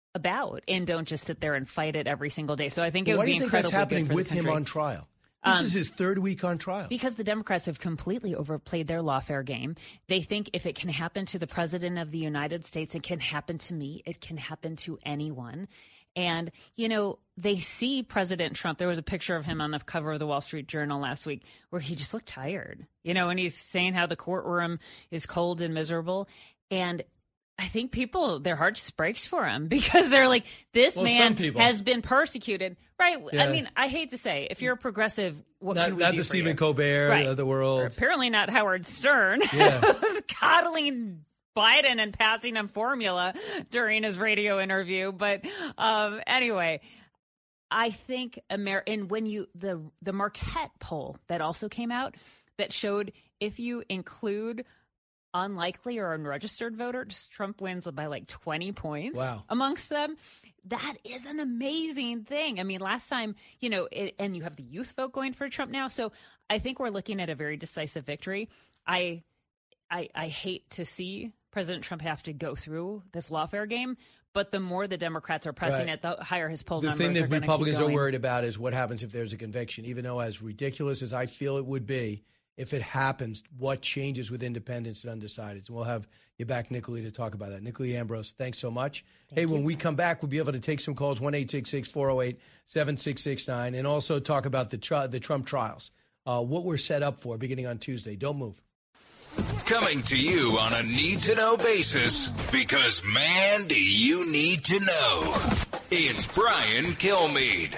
about and don't just sit there and fight it every single day. So I think it would Why be do you think incredibly that's happening good for with the him country. on trial? This is his third week on trial. Because the Democrats have completely overplayed their lawfare game. They think if it can happen to the president of the United States, it can happen to me. It can happen to anyone. And, you know, they see President Trump. There was a picture of him on the cover of the Wall Street Journal last week where he just looked tired, you know, and he's saying how the courtroom is cold and miserable. And I think people, their heart just breaks for him because they're like, this man has been persecuted. Right. Yeah. I mean, I hate to say, if you're a progressive, what can we do Not the for Stephen you? Colbert of the world. Or apparently not Howard Stern. Yeah. Who's coddling Biden and passing him formula during his radio interview. But anyway, I think and when you the Marquette poll that also came out that showed if you include unlikely or unregistered voters, Trump wins by like 20 points amongst them. That is an amazing thing. I mean, last time, you know, and you have the youth vote going for Trump now. So I think we're looking at a very decisive victory. I hate to see President Trump have to go through this lawfare game, but the more the Democrats are pressing it, the higher his poll numbers are going to keep going. The thing that Republicans are worried about is what happens if there's a conviction, even though as ridiculous as I feel it would be, if it happens, what changes with independents and undecideds? And we'll have you back, Nicolai, to talk about that. Nicolai Ambrose, thanks so much. When we come back, we'll be able to take some calls, 1-866-408-7669, and also talk about the Trump trials, what we're set up for beginning on Tuesday. Don't move. Coming to you on a need-to-know basis, because, man, do you need to know. It's Brian Kilmeade.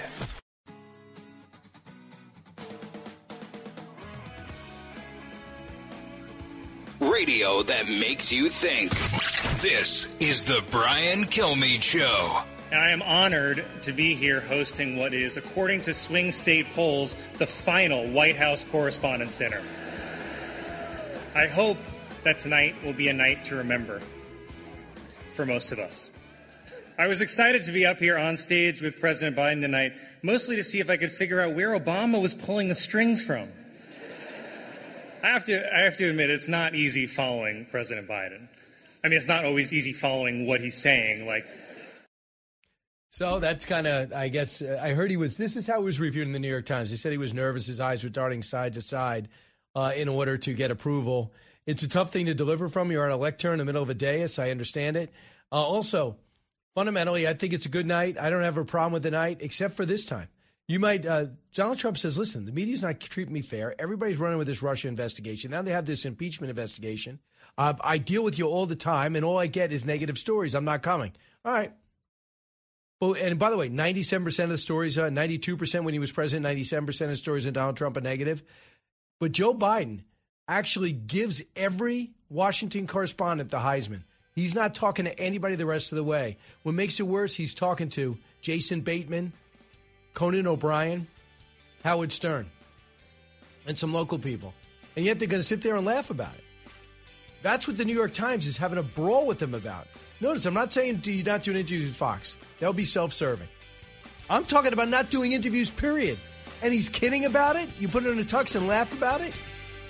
Radio that makes you think. This is the Brian Kilmeade Show. And I am honored to be here hosting what is, according to swing state polls, the final White House Correspondents' Dinner. I hope that tonight will be a night to remember for most of us. I was excited to be up here on stage with President Biden tonight, mostly to see if I could figure out where Obama was pulling the strings from. I have to admit, it's not easy following President Biden. I mean, it's not always easy following what he's saying. So that's kind of, I guess, I heard this is how he was reviewed in the New York Times. He said he was nervous. His eyes were darting side to side in order to get approval. It's a tough thing to deliver from. You're on a lectern in the middle of a dais. I understand it. Also, fundamentally, I think it's a good night. I don't have a problem with the night, except for this time. You might, Donald Trump says, listen, the media's not treating me fair. Everybody's running with this Russia investigation. Now they have this impeachment investigation. I deal with you all the time, and all I get is negative stories. I'm not coming. All right. Well, and by the way, 97% of the stories, 92% when he was president, 97% of the stories in Donald Trump are negative. But Joe Biden actually gives every Washington correspondent the Heisman. He's not talking to anybody the rest of the way. What makes it worse, he's talking to Jason Bateman, Conan O'Brien, Howard Stern, and some local people. And yet they're going to sit there and laugh about it. That's what the New York Times is having a brawl with them about. Notice, I'm not saying you're not doing interviews with Fox. That would be self-serving. I'm talking about not doing interviews, period. And he's kidding about it? You put it in a tux and laugh about it?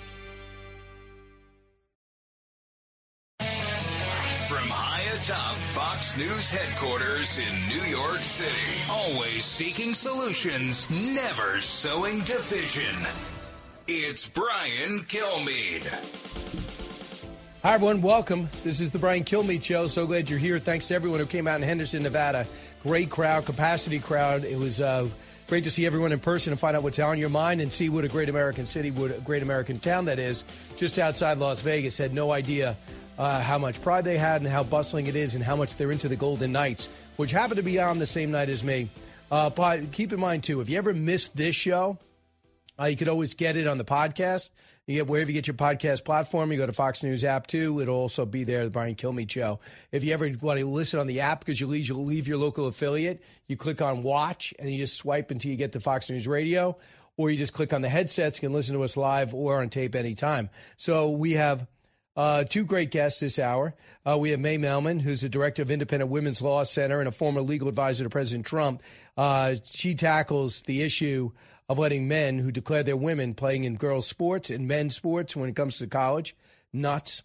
From high atop Fox News headquarters in New York City, always seeking solutions, never sowing division. It's Brian Kilmeade. Hi, everyone. Welcome. This is the Brian Kilmeade Show. So glad you're here. Thanks to everyone who came out in Henderson, Nevada. Great crowd, capacity crowd. It was great to see everyone in person and find out what's on your mind and see what a great American city, what a great American town that is, just outside Las Vegas. Had no idea how much pride they had and how bustling it is and how much they're into the Golden Knights, which happened to be on the same night as me. But keep in mind, too, if you ever missed this show, you could always get it on the podcast. You get wherever you get your podcast platform. You go to Fox News app, too. It'll also be there, the Brian Kilmeade Show. If you ever want to listen on the app because you'll leave your local affiliate, you click on Watch, and you just swipe until you get to Fox News Radio, or you just click on the headsets. You can listen to us live or on tape anytime. So we have two great guests this hour. We have May Melman, who's the director of Independent Women's Law Center and a former legal advisor to President Trump. She tackles the issue of letting men who declare they're women playing in girls' sports and men's sports when it comes to college. Nuts.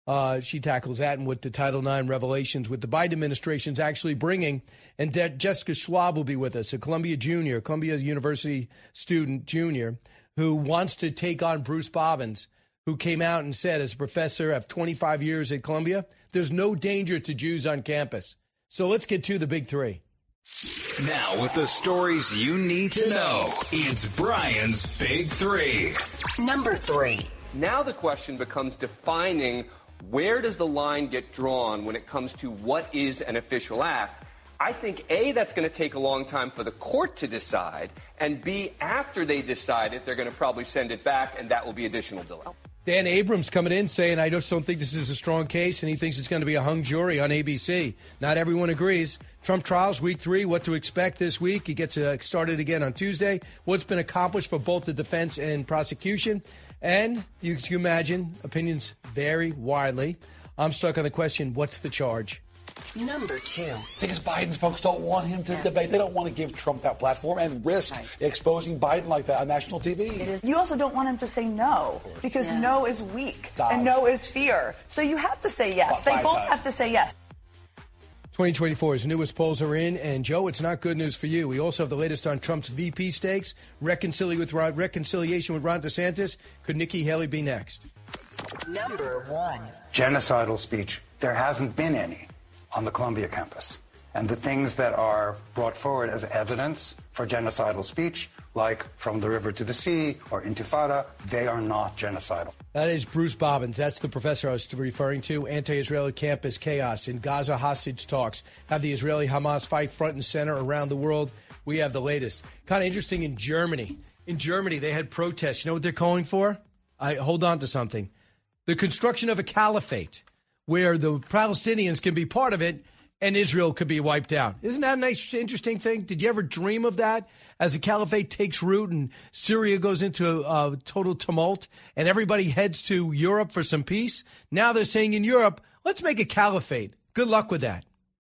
She tackles that and what the Title IX revelations with the Biden administration's actually bringing. And Jessica Schwab will be with us, a Columbia University student junior, who wants to take on Bruce Bobbins, who came out and said, as a professor of 25 years at Columbia, there's no danger to Jews on campus. So let's get to the big three. Now, with the stories you need to know, it's Brian's Big Three. Number 3. Now the question becomes defining where does the line get drawn when it comes to what is an official act. I think, A, that's going to take a long time for the court to decide, and B, after they decide it, they're going to probably send it back, and that will be additional delay. Dan Abrams coming in saying, I just don't think this is a strong case, and he thinks it's going to be a hung jury on ABC. Not everyone agrees. Trump trials, week 3, what to expect this week. He gets started again on Tuesday. What's been accomplished for both the defense and prosecution. And you can imagine, opinions vary widely. I'm stuck on the question, what's the charge? Number 2. Because Biden's folks don't want him to debate. They don't want to give Trump that platform and risk exposing Biden like that on national TV. You also don't want him to say no, because no is weak and no is fear. So you have to say yes. They both have to say yes. 2024's newest polls are in, and Joe, it's not good news for you. We also have the latest on Trump's VP stakes, reconciliation with Ron DeSantis. Could Nikki Haley be next? Number 1. Genocidal speech. There hasn't been any on the Columbia campus. And the things that are brought forward as evidence for genocidal speech, like From the River to the Sea or Intifada, they are not genocidal. That is Bruce Bobbins. That's the professor I was referring to. Anti-Israeli campus chaos in Gaza hostage talks. Have the Israeli-Hamas fight front and center around the world. We have the latest. Kind of interesting in Germany. In Germany, they had protests. You know what they're calling for? Hold on to something. The construction of a caliphate where the Palestinians can be part of it and Israel could be wiped out. Isn't that a nice, interesting thing? Did you ever dream of that? As the caliphate takes root and Syria goes into a total tumult and everybody heads to Europe for some peace. Now they're saying in Europe, let's make a caliphate. Good luck with that.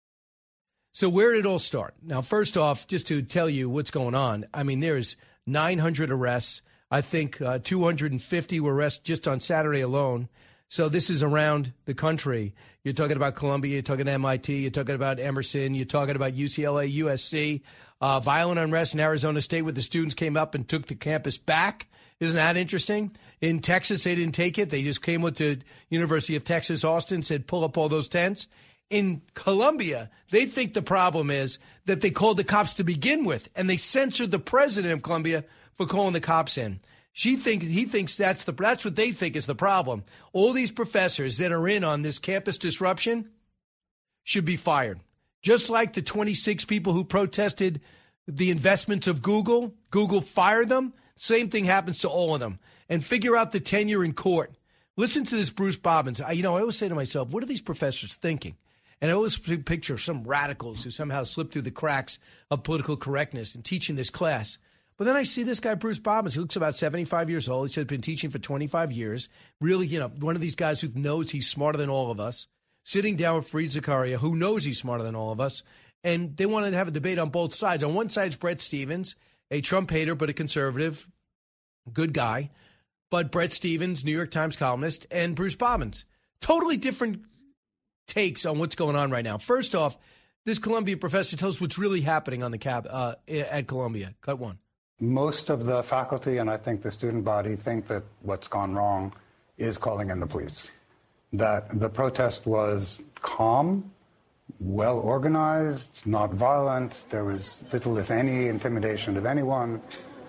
So where did it all start? Now, first off, just to tell you what's going on, I mean, there's 900 arrests. I think 250 were arrested just on Saturday alone. So this is around the country. You're talking about Columbia, you're talking MIT, you're talking about Emerson, you're talking about UCLA, USC. Violent unrest in Arizona State where the students came up and took the campus back. Isn't that interesting? In Texas, they didn't take it. They just came with the University of Texas, Austin, said pull up all those tents. In Columbia, they think the problem is that they called the cops to begin with, and they censored the president of Columbia for calling the cops in. He thinks that's what they think is the problem. All these professors that are in on this campus disruption should be fired. Just like the 26 people who protested the investments of Google, Google fired them. Same thing happens to all of them. And figure out the tenure in court. Listen to this Bruce Bobbins. I always say to myself, what are these professors thinking? And I always picture some radicals who somehow slipped through the cracks of political correctness in teaching this class. But then I see this guy, Bruce Bobbins. He looks about 75 years old. He's been teaching for 25 years. Really, one of these guys who knows he's smarter than all of us, sitting down with Fareed Zakaria, who knows he's smarter than all of us. And they wanted to have a debate on both sides. On one side is Bret Stephens, a Trump hater but a conservative, good guy. But Bret Stephens, New York Times columnist, and Bruce Bobbins. Totally different takes on what's going on right now. First off, this Columbia professor tells us what's really happening on the at Columbia. Cut one. Most of the faculty and I think the student body think that what's gone wrong is calling in the police. That the protest was calm, well organized, not violent. There was little, if any, intimidation of anyone.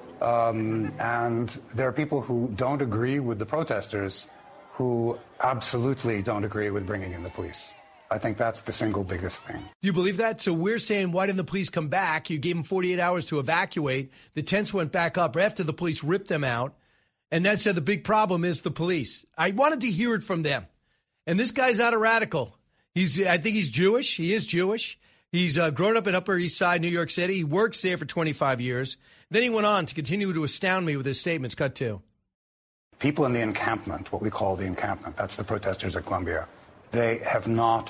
And there are people who don't agree with the protesters who absolutely don't agree with bringing in the police. I think that's the single biggest thing. Do you believe that? So we're saying, why didn't the police come back? You gave them 48 hours to evacuate. The tents went back up after the police ripped them out. And that said, the big problem is the police. I wanted to hear it from them. And this guy's not a radical. I think he's Jewish. He is Jewish. He's grown up in Upper East Side, New York City. He works there for 25 years. Then he went on to continue to astound me with his statements. Cut two. People in the encampment, what we call the encampment, that's the protesters at Columbia, they have not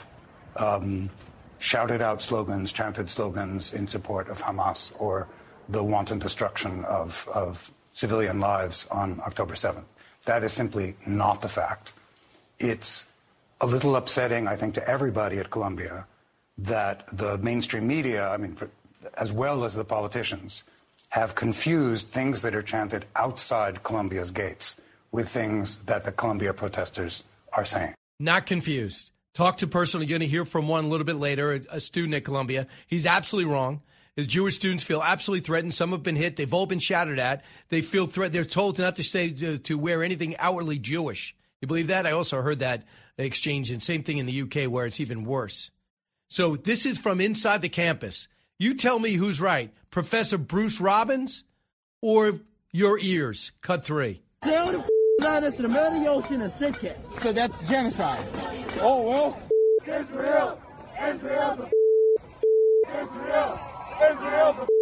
shouted out slogans, chanted slogans in support of Hamas or the wanton destruction of civilian lives on October 7th. That is simply not the fact. It's a little upsetting, I think, to everybody at Columbia that the mainstream media, as well as the politicians, have confused things that are chanted outside Columbia's gates with things that the Columbia protesters are saying. Not confused. Talk to a person. You're going to hear from one a little bit later, a student at Columbia. He's absolutely wrong. The Jewish students feel absolutely threatened. Some have been hit. They've all been shouted at. They feel threatened. They're told not to say to wear anything outwardly Jewish. You believe that? I also heard that exchange, and same thing in the UK where it's even worse. So this is from inside the campus. You tell me who's right, Professor Bruce Robbins or your ears? Cut 3. Sail the out into the middle of the ocean and sink it. So that's genocide. Oh, well. Israel. Israel's a Israel. Israel's a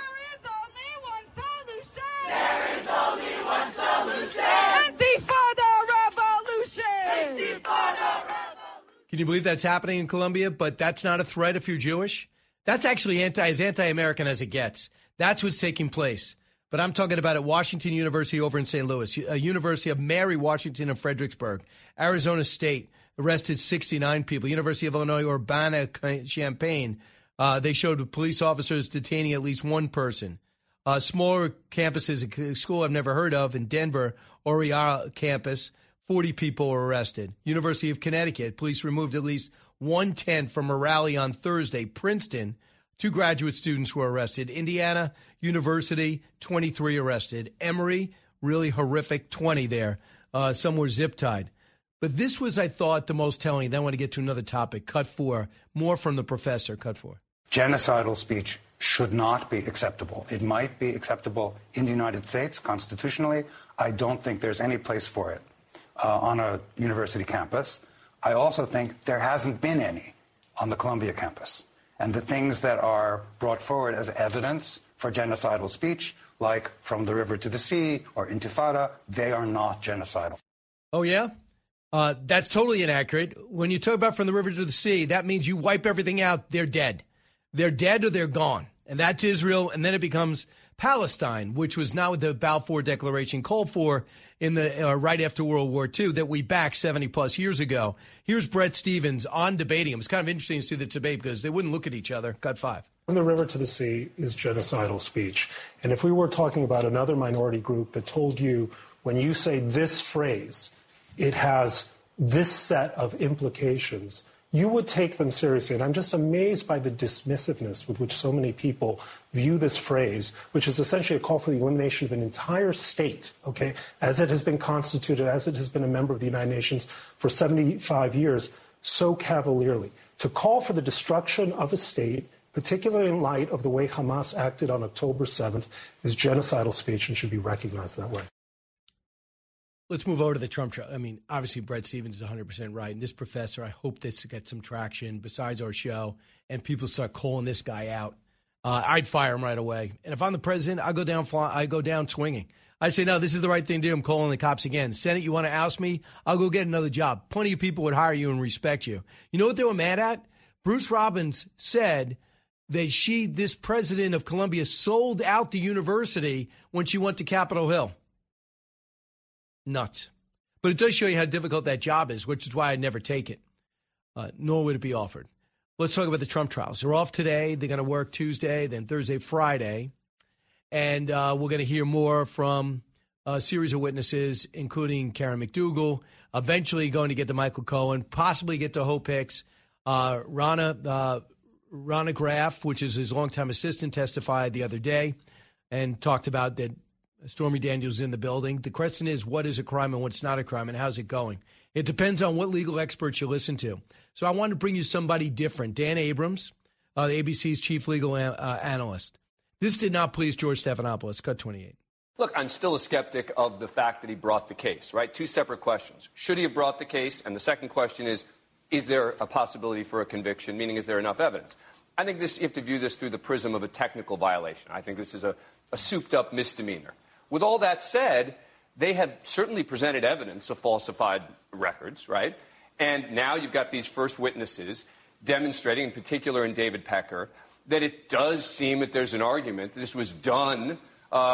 There is only one solution. Intifada revolution. Intifada revolution. Can you believe that's happening in Columbia? But that's not a threat if you're Jewish? That's actually as anti-American as it gets. That's what's taking place. But I'm talking about at Washington University over in St. Louis, a University of Mary Washington in Fredericksburg, Arizona State arrested 69 people. University of Illinois Urbana-Champaign, they showed police officers detaining at least one person. Smaller campuses, a school I've never heard of in Denver, Oriara campus, 40 people were arrested. University of Connecticut, police removed at least one tent from a rally on Thursday. Princeton, 2 graduate students were arrested. Indiana University, 23 arrested. Emory, really horrific, 20 there. Some were zip-tied. But this was, I thought, the most telling. Then I want to get to another topic. Cut 4. More from the professor. Cut 4. Genocidal speech should not be acceptable. It might be acceptable in the United States constitutionally. I don't think there's any place for it on a university campus. I also think there hasn't been any on the Columbia campus. And the things that are brought forward as evidence for genocidal speech, like From the River to the Sea or Intifada, they are not genocidal. Oh, yeah? That's totally inaccurate. When you talk about From the River to the Sea, that means you wipe everything out, they're dead. They're dead or they're gone. And that's Israel, and then it becomes Palestine, which was not what the Balfour Declaration called for in the right after World War II that we backed 70-plus years ago. Here's Bret Stephens on debating him. It's kind of interesting to see the debate because they wouldn't look at each other. Cut 5. From the River to the Sea is genocidal speech. And if we were talking about another minority group that told you when you say this phrase, it has this set of implications, you would take them seriously. And I'm just amazed by the dismissiveness with which so many people view this phrase, which is essentially a call for the elimination of an entire state, okay, as it has been constituted, as it has been a member of the United Nations for 75 years, so cavalierly. To call for the destruction of a state, particularly in light of the way Hamas acted on October 7th, is genocidal speech and should be recognized that way. Let's move over to the Trump trial. I mean, obviously, Bret Stephens is 100% right. And this professor, I hope this gets some traction besides our show and people start calling this guy out. I'd fire him right away. And if I'm the president, I go down swinging. I say, no, this is the right thing to do. I'm calling the cops again. Senate, you want to oust me? I'll go get another job. Plenty of people would hire you and respect you. You know what they were mad at? Bruce Robbins said that this president of Columbia, sold out the university when she went to Capitol Hill. Nuts. But it does show you how difficult that job is, which is why I'd never take it, nor would it be offered. Let's talk about the Trump trials. They're off today. They're going to work Tuesday, then Thursday, Friday. And we're going to hear more from a series of witnesses, including Karen McDougal, eventually going to get to Michael Cohen, possibly get to Hope Hicks. Rana Graff, which is his longtime assistant, testified the other day and talked about that Stormy Daniels is in the building. The question is, what is a crime and what's not a crime, and how's it going? It depends on what legal experts you listen to. So I wanted to bring you somebody different. Dan Abrams, the ABC's chief legal analyst. This did not please George Stephanopoulos. Cut 28. Look, I'm still a skeptic of the fact that he brought the case, right? Two separate questions. Should he have brought the case? And the second question is there a possibility for a conviction? Meaning, is there enough evidence? I think you have to view this through the prism of a technical violation. I think this is a souped-up misdemeanor. With all that said, they have certainly presented evidence of falsified records, right? And now you've got these first witnesses demonstrating, in particular in David Pecker, that it does seem that there's an argument that this was done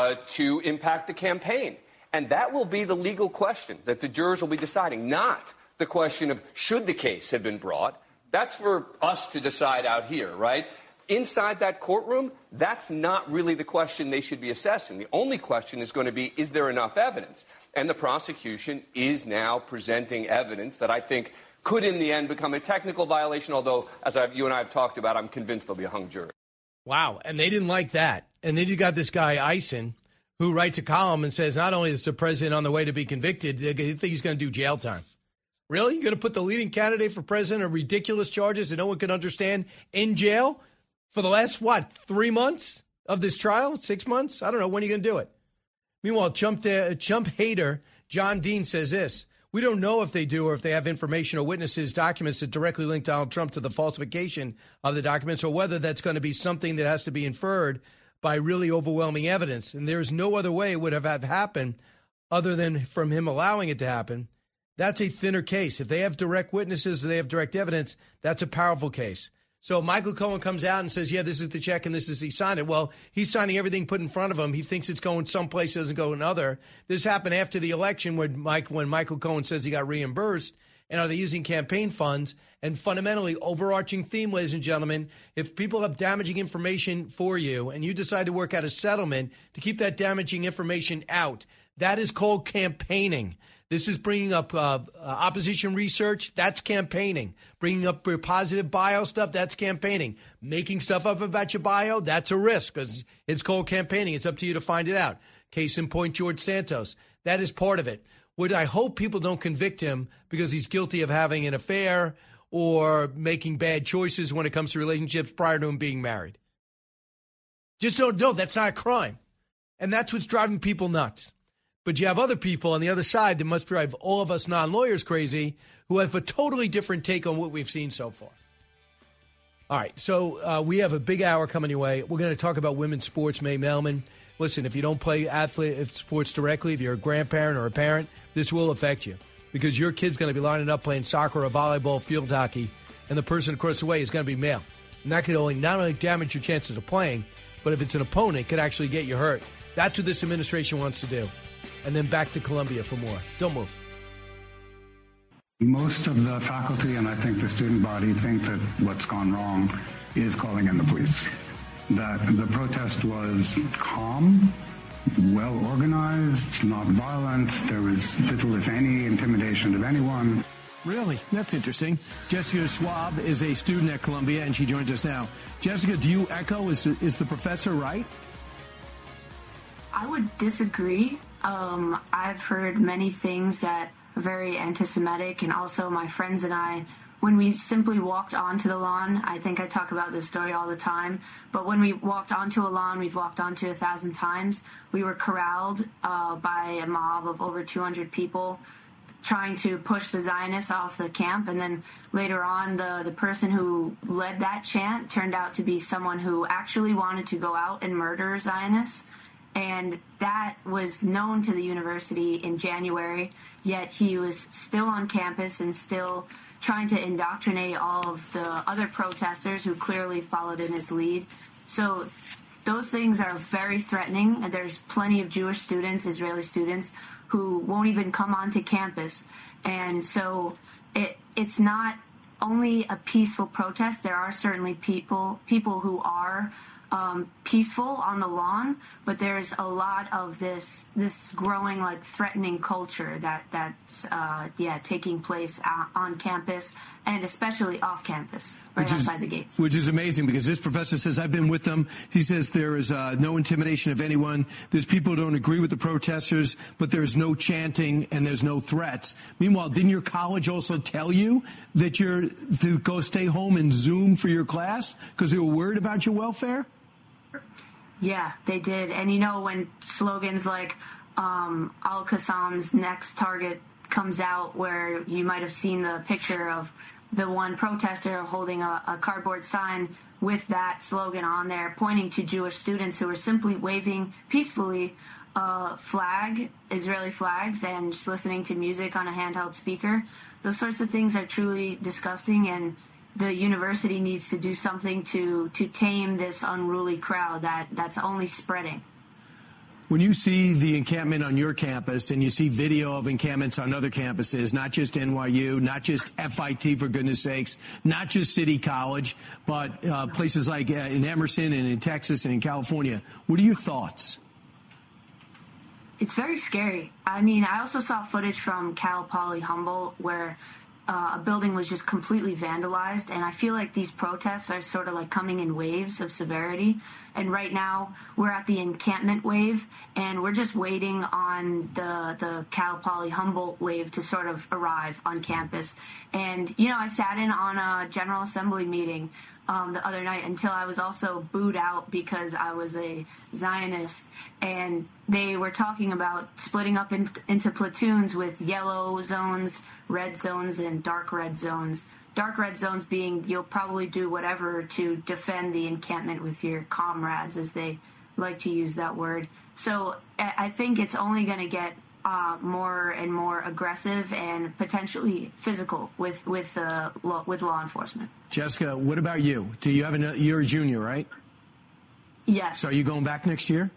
to impact the campaign. And that will be the legal question that the jurors will be deciding, not the question of should the case have been brought. That's for us to decide out here, right? Inside that courtroom, that's not really the question they should be assessing. The only question is going to be, is there enough evidence? And the prosecution is now presenting evidence that I think could in the end become a technical violation, although, as you and I have talked about, I'm convinced there'll be a hung jury. Wow, and they didn't like that. And then you got this guy, Eisen, who writes a column and says not only is the president on the way to be convicted, they think he's going to do jail time. Really? You're going to put the leading candidate for president on ridiculous charges that no one can understand in jail for the last, 3 months of this trial? 6 months? I don't know. When are you going to do it? Meanwhile, Trump hater John Dean says this. We don't know if they do or if they have information or witnesses, documents that directly link Donald Trump to the falsification of the documents, or whether that's going to be something that has to be inferred by really overwhelming evidence. And there's no other way it would have happened other than from him allowing it to happen. That's a thinner case. If they have direct witnesses or they have direct evidence, that's a powerful case. So Michael Cohen comes out and says, yeah, this is the check and he signed it. Well, he's signing everything put in front of him. He thinks it's going someplace, it doesn't go another. This happened after the election when Michael Cohen says he got reimbursed. And are they using campaign funds? And fundamentally, overarching theme, ladies and gentlemen, if people have damaging information for you and you decide to work out a settlement to keep that damaging information out, that is called campaigning. This is bringing up opposition research. That's campaigning. Bringing up your positive bio stuff. That's campaigning. Making stuff up about your bio. That's a risk because it's called campaigning. It's up to you to find it out. Case in point, George Santos. That is part of it. Would I hope people don't convict him because he's guilty of having an affair or making bad choices when it comes to relationships prior to him being married? Just don't know. That's not a crime. And that's what's driving people nuts. But you have other people on the other side that must drive all of us non-lawyers crazy who have a totally different take on what we've seen so far. All right, so we have a big hour coming your way. We're going to talk about women's sports, May Melman. Listen, if you don't play sports directly, if you're a grandparent or a parent, this will affect you because your kid's going to be lining up playing soccer or volleyball, field hockey, and the person across the way is going to be male. And that could not only damage your chances of playing, but if it's an opponent, it could actually get you hurt. That's what this administration wants to do. And then back to Columbia for more. Don't move. Most of the faculty and I think the student body think that what's gone wrong is calling in the police. That the protest was calm, well organized, not violent. There was little, if any, intimidation of anyone. Really? That's interesting. Jessica Schwab is a student at Columbia, and she joins us now. Jessica, do you echo, is the professor right? I would disagree. I've heard many things that are very anti-Semitic, and also my friends and I, when we simply walked onto the lawn, I think I talk about this story all the time, but when we walked onto a lawn, we've walked onto 1,000 times, we were corralled by a mob of over 200 people trying to push the Zionists off the camp, and then later on, the person who led that chant turned out to be someone who actually wanted to go out and murder Zionists. And that was known to the university in January, yet he was still on campus and still trying to indoctrinate all of the other protesters who clearly followed in his lead. So those things are very threatening. There's plenty of Jewish students, Israeli students, who won't even come onto campus. And so it's not only a peaceful protest. There are certainly people who are peaceful on the lawn, but there's a lot of this growing threatening culture that's taking place on campus and especially off campus, outside the gates. Which is amazing because this professor says, I've been with them. He says there is no intimidation of anyone. There's people who don't agree with the protesters, but there's no chanting and there's no threats. Meanwhile, didn't your college also tell you that you're to go stay home and Zoom for your class because they were worried about your welfare? Yeah, they did. And when slogans like Al-Qassam's next target comes out, where you might have seen the picture of the one protester holding a cardboard sign with that slogan on there, pointing to Jewish students who were simply waving peacefully Israeli flags, and just listening to music on a handheld speaker. Those sorts of things are truly disgusting, and the university needs to do something to tame this unruly crowd that's only spreading. When you see the encampment on your campus and you see video of encampments on other campuses, not just NYU, not just FIT, for goodness sakes, not just City College, but places like in Emerson and in Texas and in California, what are your thoughts? It's very scary. I mean, I also saw footage from Cal Poly Humboldt where a building was just completely vandalized, and I feel like these protests are sort of like coming in waves of severity. And right now, we're at the encampment wave, and we're just waiting on the Cal Poly Humboldt wave to sort of arrive on campus. And, you know, I sat in on a General Assembly meeting the other night until I was also booed out because I was a Zionist, and they were talking about splitting up into platoons with yellow zones, red zones, and dark red zones. Dark red zones being you'll probably do whatever to defend the encampment with your comrades, as they like to use that word. So I think it's only going to get more and more aggressive and potentially physical with law enforcement. Jessica, what about you? Do you have you're a junior, right? Yes. So are you going back next year?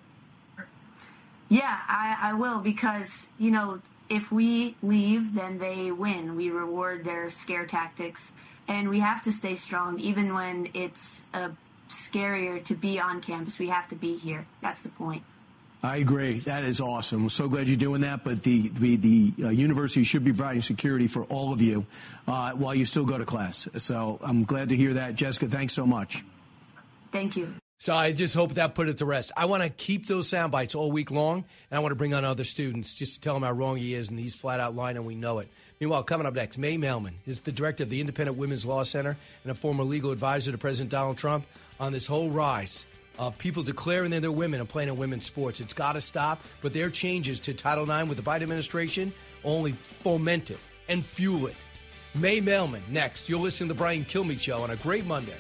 Yeah, I will, because, you know, if we leave, then they win. We reward their scare tactics, and we have to stay strong even when it's scarier to be on campus. We have to be here. That's the point. I agree. That is awesome. I'm so glad you're doing that. But the university should be providing security for all of you while you still go to class. So I'm glad to hear that. Jessica, thanks so much. Thank you. So I just hope that put it to rest. I want to keep those sound bites all week long, and I want to bring on other students just to tell him how wrong he is, and he's flat out lying, and we know it. Meanwhile, coming up next, May Melman is the director of the Independent Women's Law Center and a former legal advisor to President Donald Trump on this whole rise of people declaring that they're women and playing in women's sports. It's got to stop, but their changes to Title IX with the Biden administration only foment it and fuel it. May Melman, next. You'll listen to the Brian Kilmeade Show on a great Monday.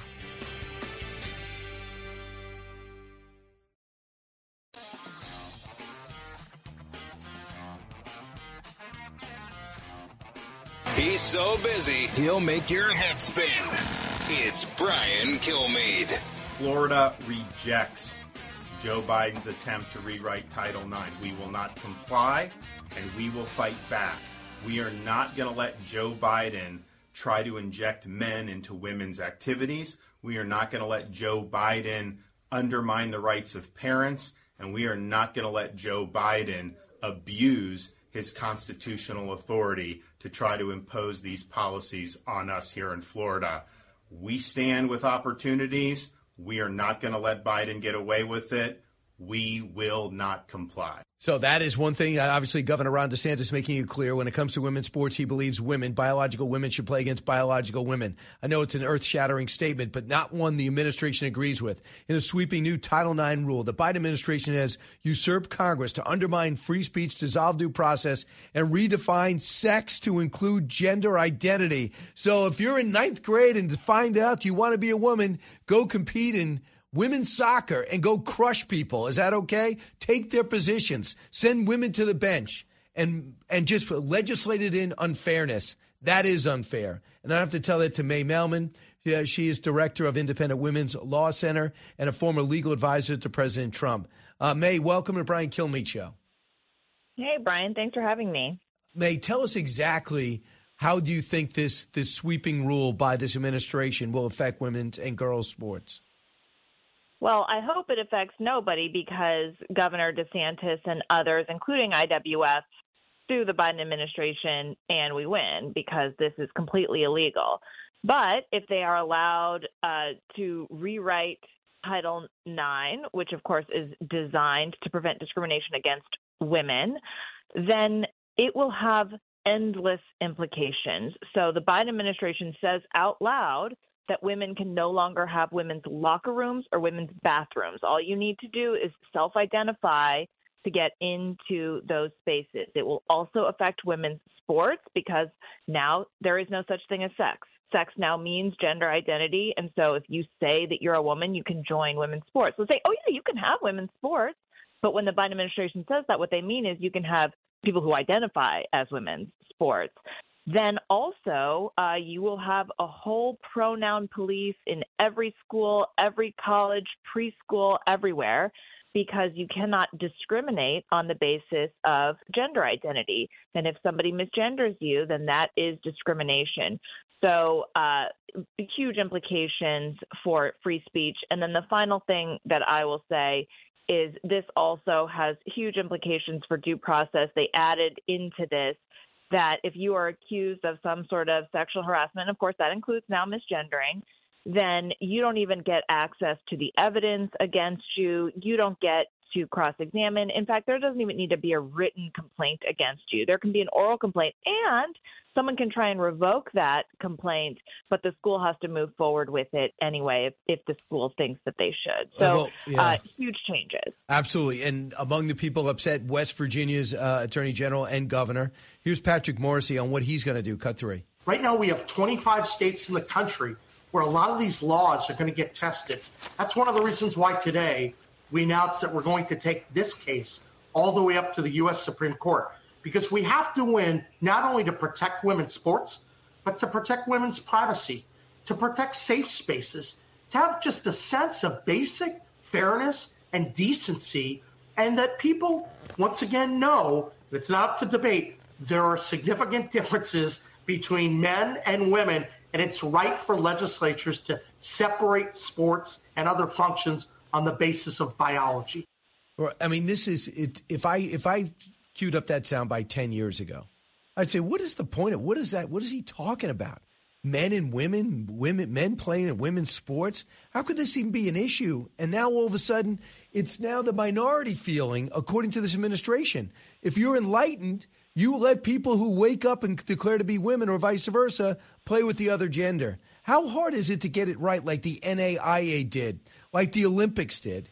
He's so busy, he'll make your head spin. It's Brian Kilmeade. Florida rejects Joe Biden's attempt to rewrite Title IX. We will not comply, and we will fight back. We are not going to let Joe Biden try to inject men into women's activities. We are not going to let Joe Biden undermine the rights of parents, and we are not going to let Joe Biden abuse his constitutional authority to try to impose these policies on us here in Florida. We stand with opportunities. We are not going to let Biden get away with it. We will not comply. So that is one thing. Obviously, Governor Ron DeSantis making it clear when it comes to women's sports, he believes biological women should play against biological women. I know it's an earth-shattering statement, but not one the administration agrees with. In a sweeping new Title IX rule, the Biden administration has usurped Congress to undermine free speech, dissolve due process, and redefine sex to include gender identity. So if you're in ninth grade and find out you want to be a woman, go compete in women's soccer and go crush people. Is that okay? Take their positions. Send women to the bench and just legislate it in unfairness. That is unfair. And I have to tell that to May Melman. She is director of Independent Women's Law Center and a former legal advisor to President Trump. May, welcome to Brian Kilmeade Show. Hey, Brian. Thanks for having me. May, tell us exactly how do you think this sweeping rule by this administration will affect women's and girls' sports? Well, I hope it affects nobody because Governor DeSantis and others, including IWF, sue the Biden administration and we win because this is completely illegal. But if they are allowed to rewrite Title IX, which of course is designed to prevent discrimination against women, then it will have endless implications. So the Biden administration says out loud that women can no longer have women's locker rooms or women's bathrooms. All you need to do is self-identify to get into those spaces. It will also affect women's sports because now there is no such thing as sex. Sex now means gender identity. And so if you say that you're a woman, you can join women's sports. They'll say, oh, yeah, you can have women's sports. But when the Biden administration says that, what they mean is you can have people who identify as women's sports. Then also you will have a whole pronoun police in every school, every college, preschool, everywhere, because you cannot discriminate on the basis of gender identity. And if somebody misgenders you, then that is discrimination. So huge implications for free speech. And then the final thing that I will say is this also has huge implications for due process. They added into this that if you are accused of some sort of sexual harassment, of course, that includes now misgendering, then you don't even get access to the evidence against you. You don't get to cross-examine. In fact, there doesn't even need to be a written complaint against you. There can be an oral complaint, and someone can try and revoke that complaint, but the school has to move forward with it anyway if the school thinks that they should. So huge changes. Absolutely. And among the people upset, West Virginia's Attorney General and Governor. Here's Patrick Morrissey on what he's going to do. Cut 3. Right now we have 25 states in the country where a lot of these laws are going to get tested. That's one of the reasons why today we announced that we're going to take this case all the way up to the U.S. Supreme Court, because we have to win not only to protect women's sports, but to protect women's privacy, to protect safe spaces, to have just a sense of basic fairness and decency, and that people, once again, know that it's not up to debate. There are significant differences between men and women, and it's right for legislatures to separate sports and other functions on the basis of biology. I mean, this is it. If I queued up that soundbite 10 years ago, I'd say, what is the point of what is that? What is he talking about? Men and women, men playing in women's sports. How could this even be an issue? And now all of a sudden, it's now the minority feeling, according to this administration. If you're enlightened, you let people who wake up and declare to be women or vice versa play with the other gender. How hard is it to get it right like the NAIA did, like the Olympics did?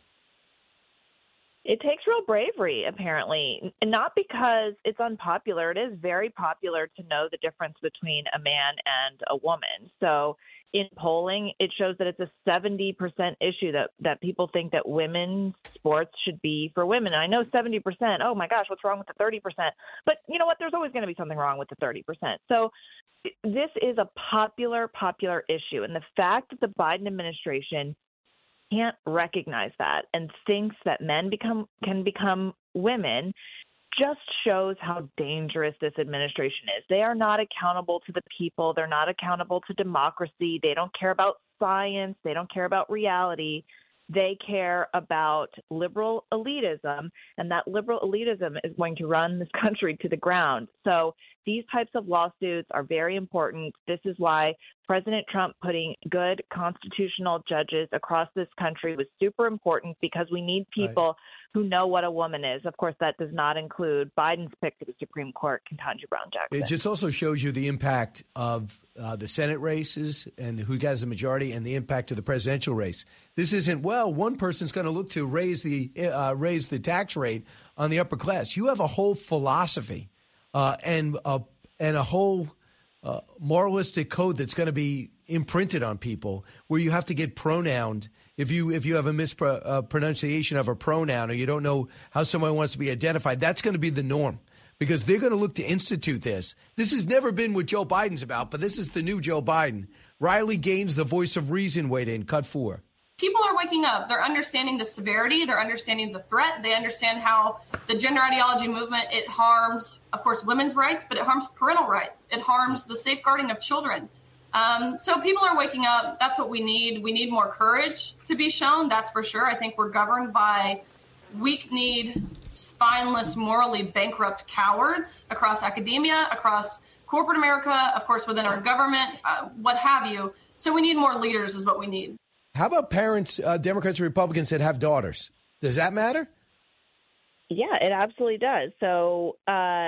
It takes real bravery, apparently, and not because it's unpopular. It is very popular to know the difference between a man and a woman. So in polling, it shows that it's a 70% issue that people think that women's sports should be for women. And I know 70%, oh my gosh, what's wrong with the 30%? But you know what? There's always going to be something wrong with the 30%. So this is a popular issue. And the fact that the Biden administration can't recognize that and thinks that men can become women just shows how dangerous this administration is. They are not accountable to the people. They're not accountable to democracy. They don't care about science. They don't care about reality. They care about liberal elitism, and that liberal elitism is going to run this country to the ground. So these types of lawsuits are very important. This is why President Trump putting good constitutional judges across this country was super important, because we need people who know what a woman is. Of course, that does not include Biden's pick to the Supreme Court, Ketanji Brown Jackson. It just also shows you the impact of the Senate races and who has the majority, and the impact of the presidential race. This isn't, well, one person's going to look to raise the tax rate on the upper class. You have a whole philosophy and a whole moralistic code that's going to be imprinted on people, where you have to get pronounced if you have a mispronunciation of a pronoun, or you don't know how someone wants to be identified. That's going to be the norm, because they're going to look to institute this. This has never been what Joe Biden's about, but this is the new Joe Biden. Riley Gaines, the voice of reason, weighed in. Cut 4. People are waking up. They're understanding the severity. They're understanding the threat. They understand how the gender ideology movement, it harms, of course, women's rights, but it harms parental rights. It harms the safeguarding of children. So people are waking up. That's what we need. We need more courage to be shown. That's for sure. I think we're governed by weak-kneed, spineless, morally bankrupt cowards across academia, across corporate America, of course, within our government, what have you. So we need more leaders is what we need. How about parents, Democrats and Republicans, that have daughters? Does that matter? Yeah, it absolutely does. So,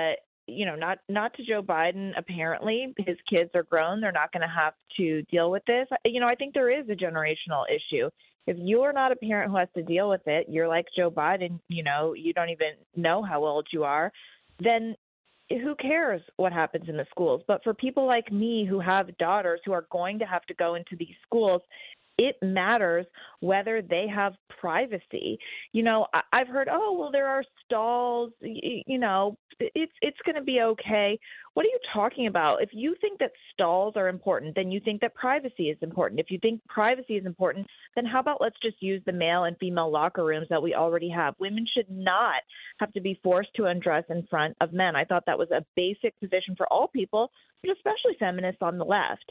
not to Joe Biden, apparently. His kids are grown. They're not going to have to deal with this. I think there is a generational issue. If you're not a parent who has to deal with it, you're like Joe Biden, you don't even know how old you are, then who cares what happens in the schools? But for people like me who have daughters who are going to have to go into these schools, it matters whether they have privacy. You know, I've heard, oh, well, there are stalls, you know, it's going to be okay. What are you talking about? If you think that stalls are important, then you think that privacy is important. If you think privacy is important, then how about let's just use the male and female locker rooms that we already have? Women should not have to be forced to undress in front of men. I thought that was a basic position for all people, but especially feminists on the left.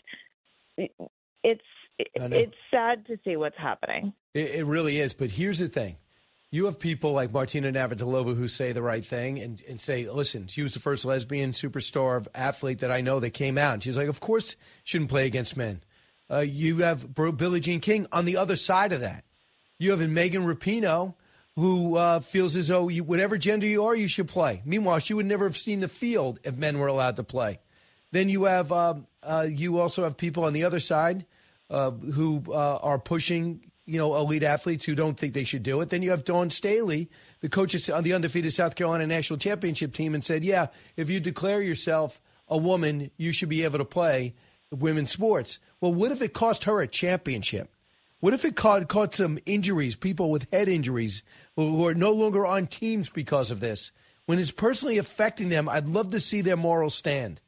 It's sad to see what's happening. It really is. But here's the thing. You have people like Martina Navratilova who say the right thing and say, listen, she was the first lesbian superstar of athlete that I know that came out. And she's like, of course shouldn't play against men. You have Billie Jean King on the other side of that. You have Megan Rapinoe who feels as though whatever gender you are, you should play. Meanwhile, she would never have seen the field if men were allowed to play. Then you have you also have people on the other side who are pushing, you know, elite athletes who don't think they should do it. Then you have Dawn Staley, the coach on the undefeated South Carolina national championship team, and said, yeah, if you declare yourself a woman, you should be able to play women's sports. Well, what if it cost her a championship? What if it caught some injuries, people with head injuries who are no longer on teams because of this? When it's personally affecting them, I'd love to see their moral stand.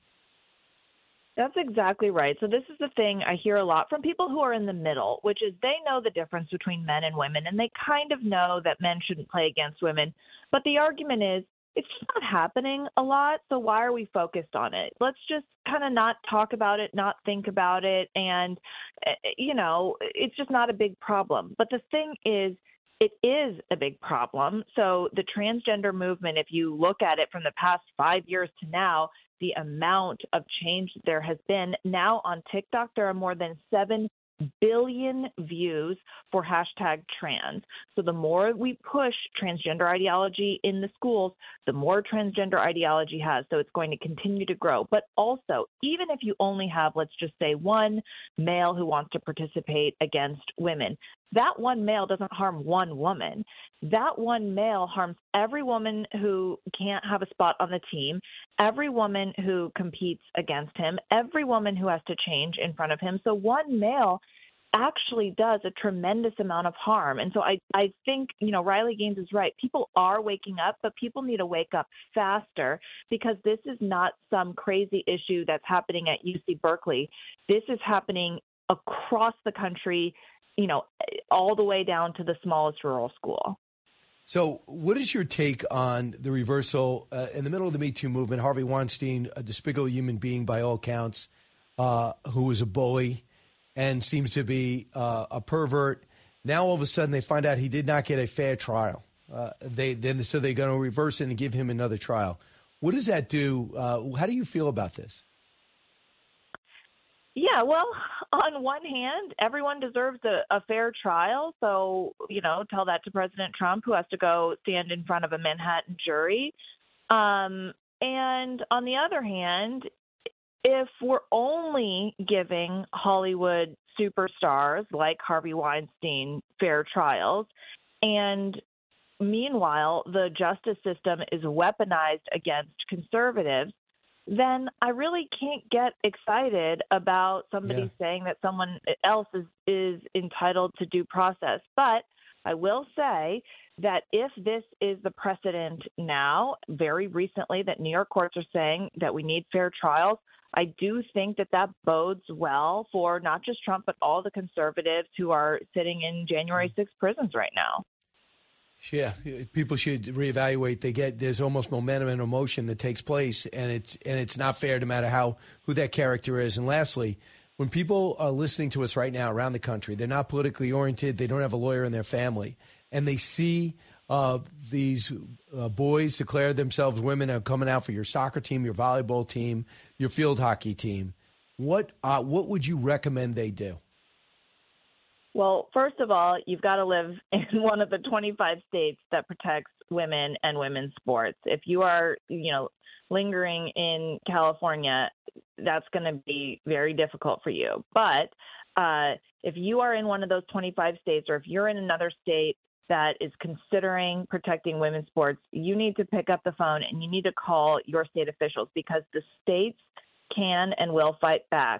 That's exactly right. So this is the thing I hear a lot from people who are in the middle, which is they know the difference between men and women, and they kind of know that men shouldn't play against women. But the argument is it's just not happening a lot, so why are we focused on it? Let's just kind of not talk about it, not think about it, and, you know, it's just not a big problem. But the thing is, it is a big problem. So the transgender movement, if you look at it from the past 5 years to now, the amount of change there has been. Now on TikTok, there are more than 7 billion views for #trans. So the more we push transgender ideology in the schools, the more transgender ideology has. So it's going to continue to grow. But also, even if you only have, let's just say, one male who wants to participate against women, that one male doesn't harm one woman. That one male harms every woman who can't have a spot on the team, every woman who competes against him, every woman who has to change in front of him. So one male actually does a tremendous amount of harm. And so I think, you know, Riley Gaines is right. People are waking up, but people need to wake up faster because this is not some crazy issue that's happening at UC Berkeley. This is happening across the country, you know, all the way down to the smallest rural school. So what is your take on the reversal in the middle of the Me Too movement? Harvey Weinstein, a despicable human being by all counts, who was a bully and seems to be a pervert. Now all of a sudden they find out he did not get a fair trial. So they're going to reverse it and give him another trial. What does that do? How do you feel about this? Yeah, well, on one hand, everyone deserves a fair trial. So, you know, tell that to President Trump, who has to go stand in front of a Manhattan jury. And on the other hand, if we're only giving Hollywood superstars like Harvey Weinstein fair trials, and meanwhile the justice system is weaponized against conservatives, then I really can't get excited about somebody saying that someone else is entitled to due process. But I will say that if this is the precedent now, very recently, that New York courts are saying that we need fair trials, I do think that bodes well for not just Trump, but all the conservatives who are sitting in January 6th prisons right now. Yeah, people should reevaluate. There's almost momentum and emotion that takes place, and it's not fair no matter who that character is. And lastly, when people are listening to us right now around the country, they're not politically oriented, they don't have a lawyer in their family, and they see these boys declare themselves women are coming out for your soccer team, your volleyball team, your field hockey team. What would you recommend they do? Well, first of all, you've got to live in one of the 25 states that protects women and women's sports. If you are, you know, lingering in California, that's going to be very difficult for you. But if you are in one of those 25 states, or if you're in another state that is considering protecting women's sports, you need to pick up the phone and you need to call your state officials, because the states can and will fight back.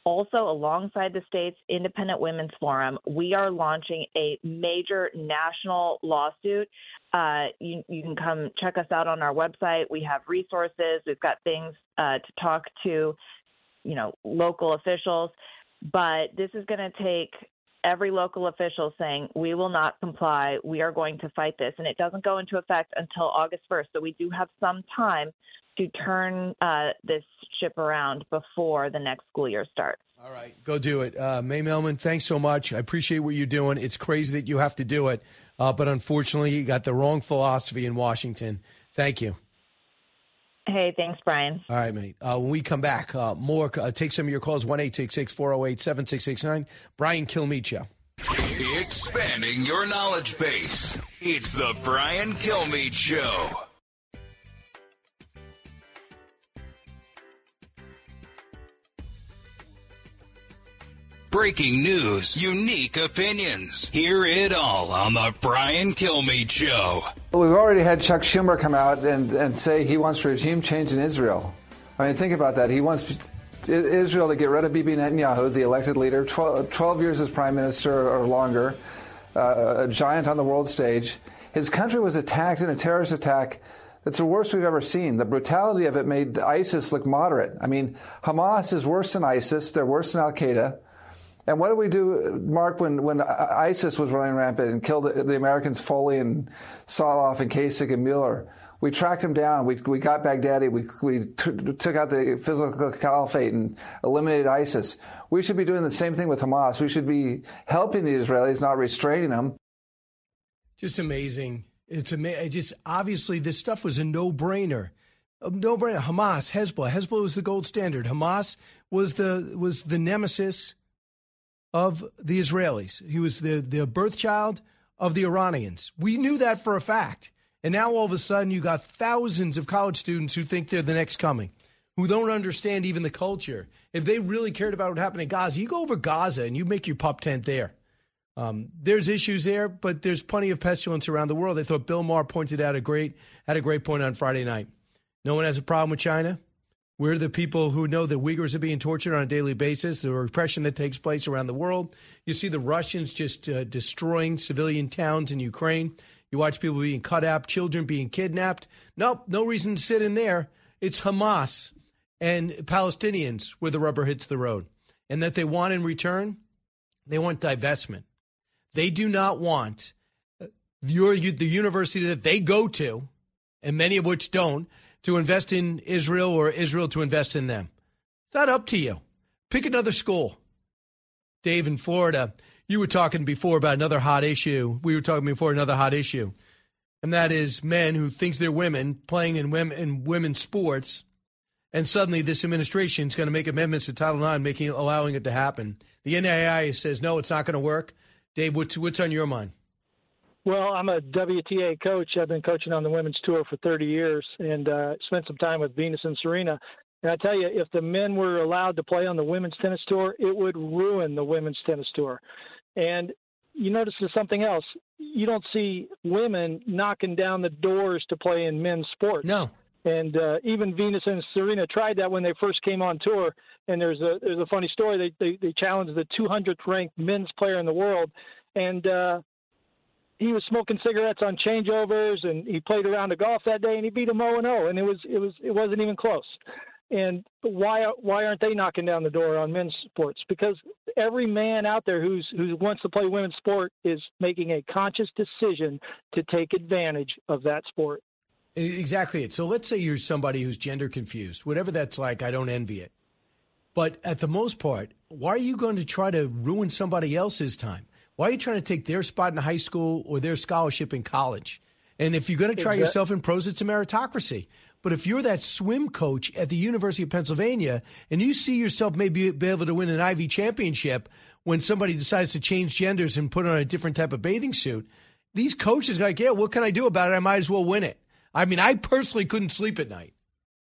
Also, alongside the state's Independent Women's Forum, we are launching a major national lawsuit. You can come check us out on our website. We have resources. We've got things to talk to, local officials. But this is going to take every local official saying, we will not comply. We are going to fight this. And it doesn't go into effect until August 1st. So we do have some time to turn this ship around before the next school year starts. All right, go do it. May Melman, thanks so much. I appreciate what you're doing. It's crazy that you have to do it, but unfortunately you got the wrong philosophy in Washington. Thank you. Hey, thanks, Brian. All right, mate. When we come back, more. Take some of your calls, 1-866-408-7669. Brian Kilmeade Show. Expanding your knowledge base. It's the Brian Kilmeade Show. Breaking news, unique opinions. Hear it all on the Brian Kilmeade Show. We've already had Chuck Schumer come out and say he wants regime change in Israel. I mean, think about that. He wants Israel to get rid of Bibi Netanyahu, the elected leader, 12 years as prime minister or longer, a giant on the world stage. His country was attacked in a terrorist attack that's the worst we've ever seen. The brutality of it made ISIS look moderate. I mean, Hamas is worse than ISIS. They're worse than Al-Qaeda. And what did we do, Mark, when ISIS was running rampant and killed the Americans Foley and Soloff and Kasich and Mueller? We tracked them down. We got Baghdadi. We took out the physical caliphate and eliminated ISIS. We should be doing the same thing with Hamas. We should be helping the Israelis, not restraining them. Just amazing. It's amazing. Just obviously this stuff was a no-brainer. No-brainer. Hamas, Hezbollah was the gold standard. Hamas was the nemesis of the Israelis. He was the birth child of the Iranians. We knew that for a fact. And now all of a sudden you got thousands of college students who think they're the next coming, who don't understand even the culture. If they really cared about what happened in Gaza, you go over Gaza and you make your pup tent there. There's issues there, but there's plenty of pestilence around the world. I thought Bill Maher pointed out had a great point on Friday night. No one has a problem with China. We're the people who know that Uyghurs are being tortured on a daily basis, the repression that takes place around the world. You see the Russians just destroying civilian towns in Ukraine. You watch people being cut up, children being kidnapped. Nope, no reason to sit in there. It's Hamas and Palestinians where the rubber hits the road. And that they want in return, they want divestment. They do not want the university that they go to, and many of which don't, to invest in Israel or Israel to invest in them. It's not up to you. Pick another school. Dave in Florida, you were talking before about another hot issue. We were talking before another hot issue. And that is men who think they're women playing in women's sports. And suddenly this administration is going to make amendments to Title IX, allowing it to happen. The NAIA says, no, it's not going to work. Dave, what's on your mind? Well, I'm a WTA coach. I've been coaching on the women's tour for 30 years and spent some time with Venus and Serena. And I tell you, if the men were allowed to play on the women's tennis tour, it would ruin the women's tennis tour. And you notice there's something else. You don't see women knocking down the doors to play in men's sports. No. And even Venus and Serena tried that when they first came on tour. And there's a funny story. They challenged the 200th ranked men's player in the world. And he was smoking cigarettes on changeovers, and he played around the golf that day, and he beat him 0-0, and it wasn't even close. And why aren't they knocking down the door on men's sports? Because every man out there who wants to play women's sport is making a conscious decision to take advantage of that sport. Exactly it. So let's say you're somebody who's gender confused. Whatever that's like, I don't envy it. But at the most part, why are you going to try to ruin somebody else's time? Why are you trying to take their spot in high school or their scholarship in college? And if you're going to try yourself in pros, it's a meritocracy. But if you're that swim coach at the University of Pennsylvania and you see yourself maybe be able to win an Ivy championship when somebody decides to change genders and put on a different type of bathing suit, these coaches are like, yeah, what can I do about it? I might as well win it. I mean, I personally couldn't sleep at night.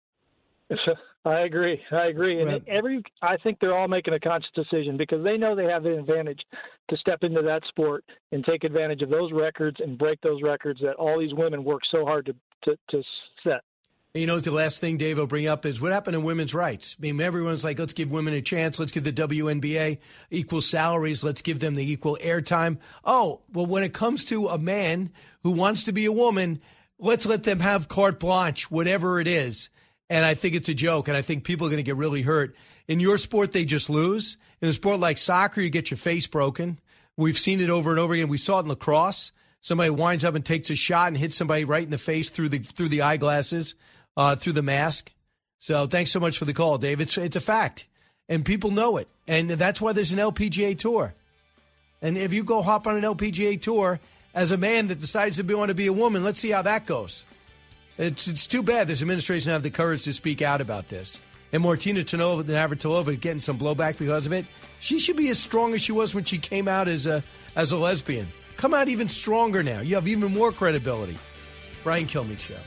I agree. And I think they're all making a conscious decision because they know they have the advantage to step into that sport and take advantage of those records and break those records that all these women work so hard to set. And you know, the last thing Dave will bring up is what happened to women's rights. I mean, everyone's like, let's give women a chance. Let's give the WNBA equal salaries. Let's give them the equal airtime. Oh, well, when it comes to a man who wants to be a woman, let's let them have carte blanche, whatever it is. And I think it's a joke, and I think people are going to get really hurt. In your sport, they just lose. In a sport like soccer, you get your face broken. We've seen it over and over again. We saw it in lacrosse. Somebody winds up and takes a shot and hits somebody right in the face through the eyeglasses, through the mask. So thanks so much for the call, Dave. It's a fact, and people know it. And that's why there's an LPGA tour. And if you go hop on an LPGA tour as a man that decides to want to be a woman, let's see how that goes. It's too bad this administration doesn't have the courage to speak out about this. And Martina Navratilova getting some blowback because of it. She should be as strong as she was when she came out as a lesbian. Come out even stronger now. You have even more credibility. Brian Kilmeade Show.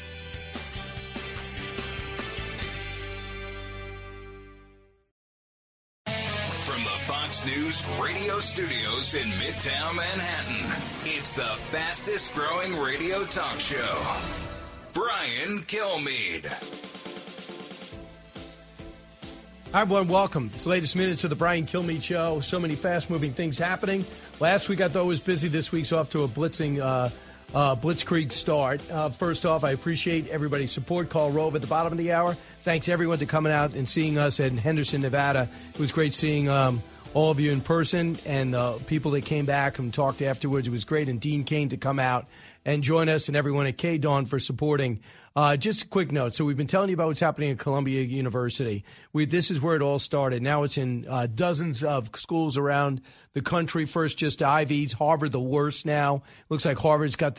From the Fox News radio studios in Midtown Manhattan, it's the fastest growing radio talk show. Brian Kilmeade. Hi, everyone. Welcome. It's the latest minutes of the Brian Kilmeade Show. So many fast-moving things happening. Last week, I thought was busy. This week's off to a blitzkrieg start. First off, I appreciate everybody's support. Call Rove at the bottom of the hour. Thanks, everyone, for coming out and seeing us in Henderson, Nevada. It was great seeing all of you in person and the people that came back and talked afterwards. It was great. And Dean Cain to come out and join us, and everyone at KDAWN for supporting. Just a quick note. So we've been telling you about what's happening at Columbia University. This is where it all started. Now it's in dozens of schools around the country. First, just Ivies. Harvard, the worst now. Looks like Harvard's got the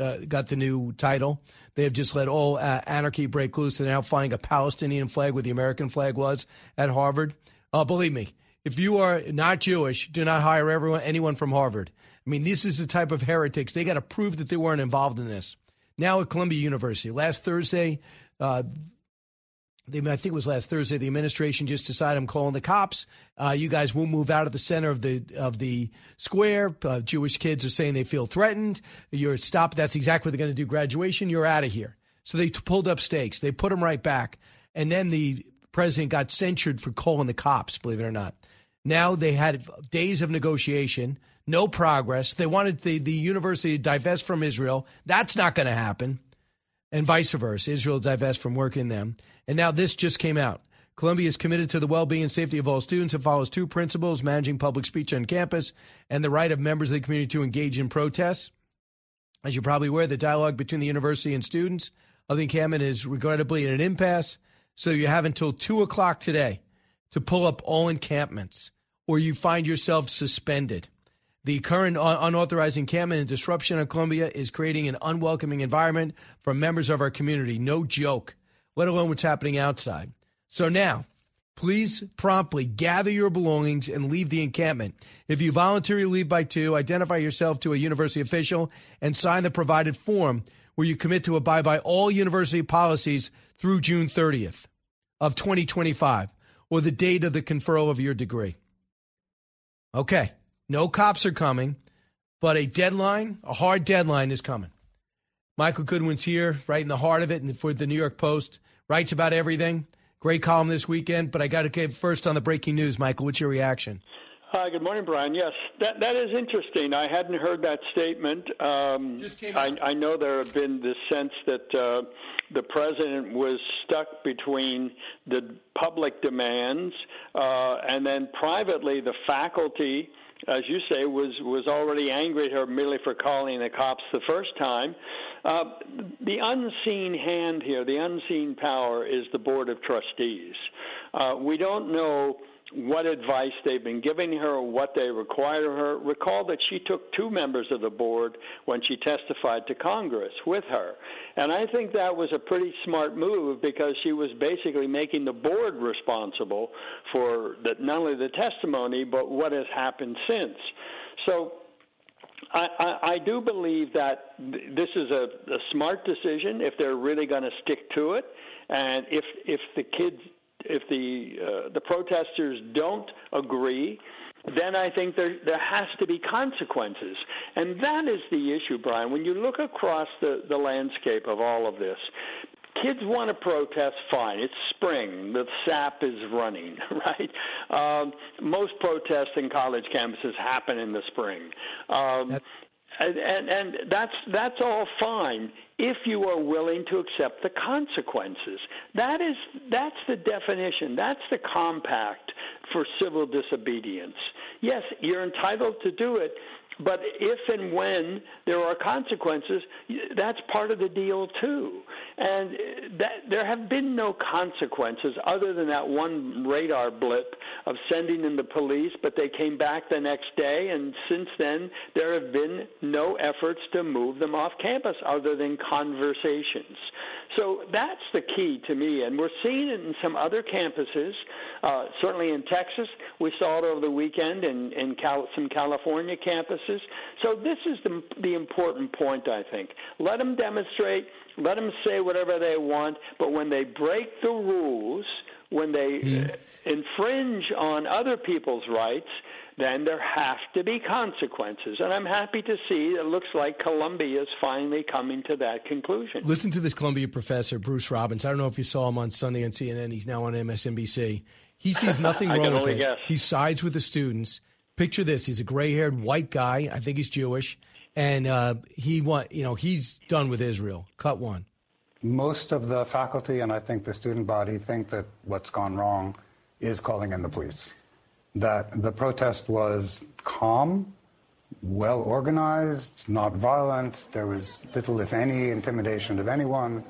new title. They have just let all anarchy break loose. They're now flying a Palestinian flag where the American flag was at Harvard. Believe me, if you are not Jewish, do not hire anyone from Harvard. I mean, this is the type of heretics. They got to prove that they weren't involved in this. Now at Columbia University, last Thursday, I think it was last Thursday, the administration just decided, I'm calling the cops. You guys won't move out of the center of the square. Jewish kids are saying they feel threatened. You're stopped. That's exactly what they're going to do. Graduation, you're out of here. So they pulled up stakes. They put them right back. And then the president got censured for calling the cops, believe it or not. Now they had days of negotiation. No progress. They wanted the university to divest from Israel. That's not going to happen. And vice versa. Israel divest from working them. And now this just came out. Columbia is committed to the well-being and safety of all students. It follows two principles: managing public speech on campus and the right of members of the community to engage in protests. As you're probably aware, the dialogue between the university and students of the encampment is regrettably at an impasse. So you have until 2 o'clock today to pull up all encampments, or you find yourself suspended. The current unauthorized encampment and disruption of Columbia is creating an unwelcoming environment for members of our community. No joke, let alone what's happening outside. So now, please promptly gather your belongings and leave the encampment. If you voluntarily leave by 2, identify yourself to a university official and sign the provided form where you commit to abide by all university policies through June 30th of 2025 or the date of the conferral of your degree. Okay. No cops are coming, but a hard deadline is coming. Michael Goodwin's here, right in the heart of it, and for the New York Post, writes about everything. Great column this weekend, but I got to get first on the breaking news. Michael, what's your reaction? Hi, good morning, Brian. Yes, that is interesting. I hadn't heard that statement. I know there have been this sense that the president was stuck between the public demands and then privately the faculty, as you say, was already angry at her merely for calling the cops the first time. The unseen hand here, the unseen power, is the Board of Trustees. We don't know what advice they've been giving her or what they require her. Recall that she took 2 members of the board when she testified to Congress with her. And I think that was a pretty smart move because she was basically making the board responsible for not only the testimony but what has happened since. So I do believe that this is a smart decision if they're really going to stick to it. And if the protesters don't agree, then I think there has to be consequences. And that is the issue, Brian. When you look across the landscape of all of this, Kids want to protest, fine. It's spring. The sap is running, right? Most protests in college campuses happen in the spring. And that's all fine if you are willing to accept the consequences. That's the definition. That's the compact for civil disobedience. Yes, you're entitled to do it, but if and when there are consequences, that's part of the deal too. And there have been no consequences other than that one radar blip of sending in the police, but they came back the next day, and since then there have been no efforts to move them off campus other than conversations. So that's the key to me, and we're seeing it in some other campuses, certainly in Texas. We saw it over the weekend in some California campuses. So this is the important point, I think. Let them demonstrate, let them say whatever they want, but when they break the rules, when they infringe on other people's rights, then there have to be consequences. And I'm happy to see it looks like Columbia is finally coming to that conclusion. Listen to this Columbia professor, Bruce Robbins. I don't know if you saw him on Sunday on CNN. He's now on MSNBC. He sees nothing wrong with it. Guess. He sides with the students. Picture this. He's a gray-haired white guy. I think he's Jewish. And he's done with Israel. Cut one. Most of the faculty and I think the student body think that what's gone wrong is calling in the police. That the protest was calm, well organized, not violent. There was little, if any, intimidation of anyone.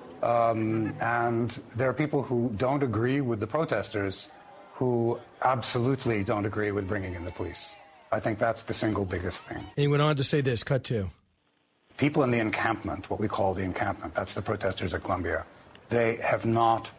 And there are people who don't agree with the protesters who absolutely don't agree with bringing in the police. I think that's the single biggest thing. And he went on to say this, cut two. People in the encampment, what we call the encampment, that's the protesters at Columbia, they have not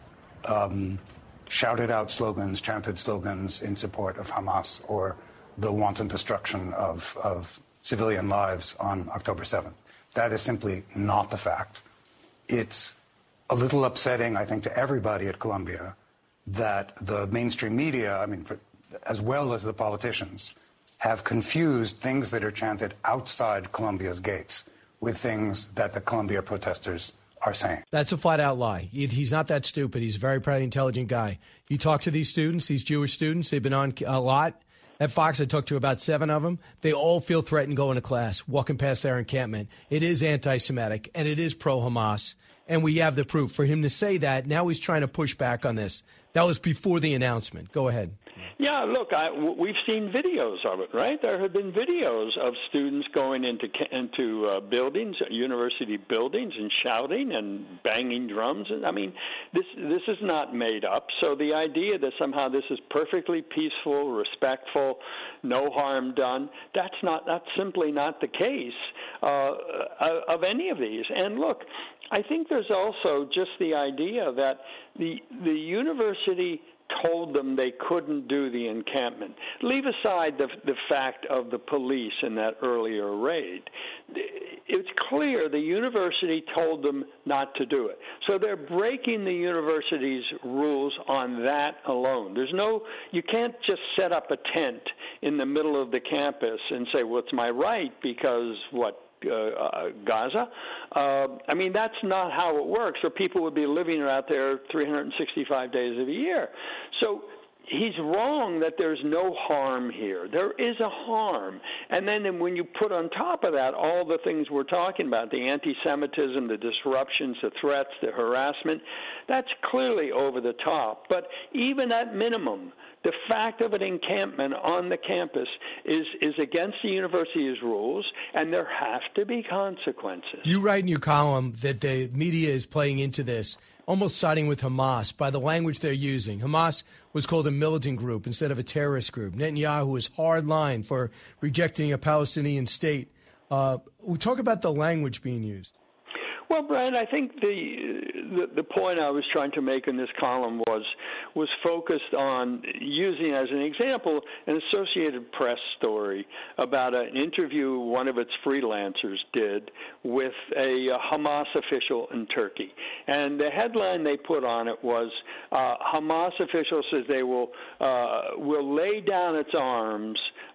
shouted out slogans, chanted slogans in support of Hamas or the wanton destruction of civilian lives on October 7th. That is simply not the fact. It's a little upsetting, I think, to everybody at Columbia that the mainstream media, as well as the politicians, have confused things that are chanted outside Columbia's gates with things that the Columbia protesters are saying. That's a flat-out lie. He's not that stupid. He's a very pretty intelligent guy. You talk to these students, these Jewish students, they've been on a lot. At Fox, I talked to about 7 of them. They all feel threatened going to class, walking past their encampment. It is anti-Semitic, and it is pro-Hamas, and we have the proof. For him to say that, now he's trying to push back on this. That was before the announcement. Go ahead. Yeah, look, we've seen videos of it, right? There have been videos of students going into buildings, university buildings, and shouting and banging drums. And this is not made up. So the idea that somehow this is perfectly peaceful, respectful, no harm done, that's simply not the case of any of these. And look, I think there's also just the idea that the university told them they couldn't do the encampment. Leave aside the fact of the police in that earlier raid. It's clear the university told them not to do it. So they're breaking the university's rules on that alone. You can't just set up a tent in the middle of the campus and say, well, it's my right because Gaza? That's not how it works, or people would be living out there 365 days of the year. So he's wrong that there's no harm here. There is a harm. And then when you put on top of that all the things we're talking about, the anti-Semitism, the disruptions, the threats, the harassment, that's clearly over the top. But even at minimum, the fact of an encampment on the campus is against the university's rules, and there have to be consequences. You write in your column that the media is playing into this, almost siding with Hamas by the language they're using. Hamas was called a militant group instead of a terrorist group. Netanyahu is hardline for rejecting a Palestinian state. We talk about the language being used. Well, Brian, I think the point I was trying to make in this column was focused on using as an example an Associated Press story about an interview one of its freelancers did with a Hamas official in Turkey. And the headline they put on it was, Hamas official says they will lay down its arms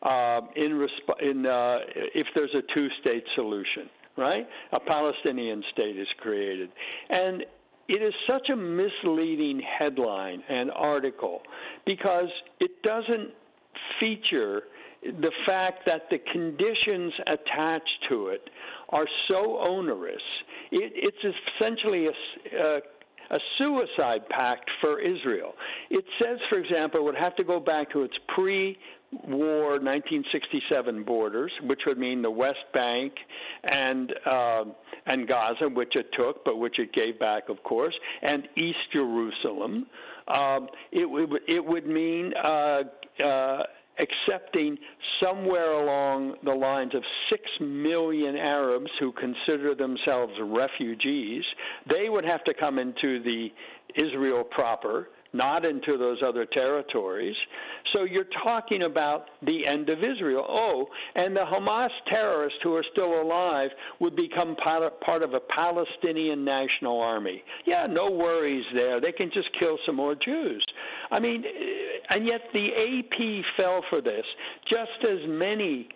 if there's a two-state solution. Right? A Palestinian state is created. And it is such a misleading headline and article because it doesn't feature the fact that the conditions attached to it are so onerous. It's essentially a suicide pact for Israel. It says, for example, it would have to go back to its pre-war 1967 borders, which would mean the West Bank and Gaza, which it took, but which it gave back, of course, and East Jerusalem. It would mean accepting somewhere along the lines of 6 million Arabs who consider themselves refugees. They would have to come into the Israel proper, not into those other territories. So you're talking about the end of Israel. Oh, and the Hamas terrorists who are still alive would become part of a Palestinian national army. Yeah, no worries there. They can just kill some more Jews. I mean, and yet the AP fell for this, just as many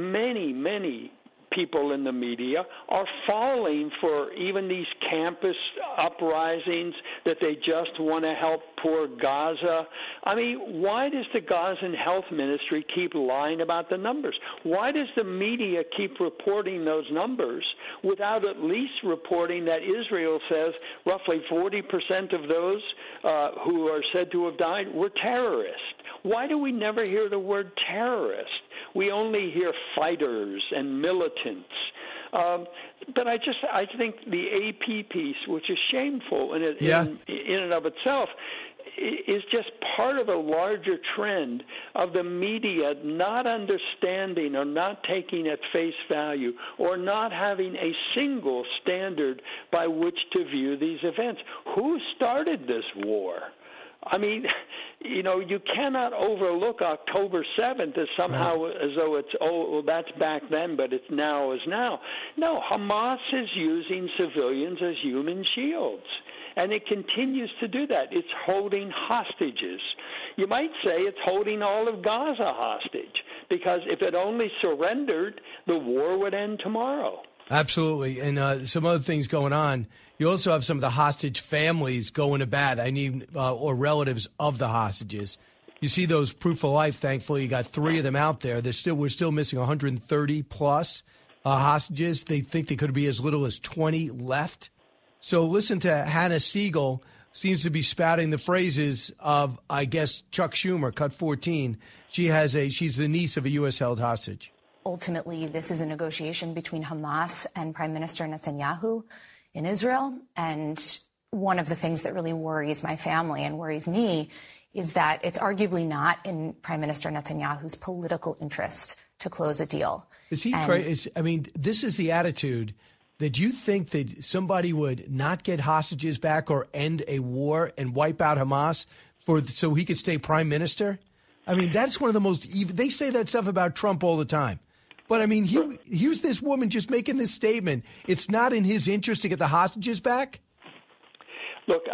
people in the media are falling for even these campus uprisings that they just want to help poor Gaza. I mean, why does the Gazan Health Ministry keep lying about the numbers? Why does the media keep reporting those numbers without at least reporting that Israel says roughly 40% of those who are said to have died were terrorists? Why do we never hear the word terrorist? We only hear fighters and militants. But I think the AP piece, which is shameful in and of itself, is just part of a larger trend of the media not understanding or not taking at face value or not having a single standard by which to view these events. Who started this war? I mean, you know, you cannot overlook October 7th as somehow as though it's, oh, well, that's back then, but it's now is now. No, Hamas is using civilians as human shields, and it continues to do that. It's holding hostages. You might say it's holding all of Gaza hostage, because if it only surrendered, the war would end tomorrow. Absolutely. And some other things going on. You also have some of the hostage families going to bat, or relatives of the hostages. You see those proof of life, thankfully. You got 3 of them out there. We're still missing 130 plus hostages. They think there could be as little as 20 left. So listen to Hannah Siegel, seems to be spouting the phrases of, I guess, Chuck Schumer, cut 14. She's the niece of a U.S. held hostage. Ultimately, this is a negotiation between Hamas and Prime Minister Netanyahu in Israel. And one of the things that really worries my family and worries me is that it's arguably not in Prime Minister Netanyahu's political interest to close a deal. Is he crazy? I mean, this is the attitude that you think that somebody would not get hostages back or end a war and wipe out Hamas so he could stay prime minister? I mean, that's one of the most evil. They say that stuff about Trump all the time. But, I mean, here's this woman just making this statement. It's not in his interest to get the hostages back? Look,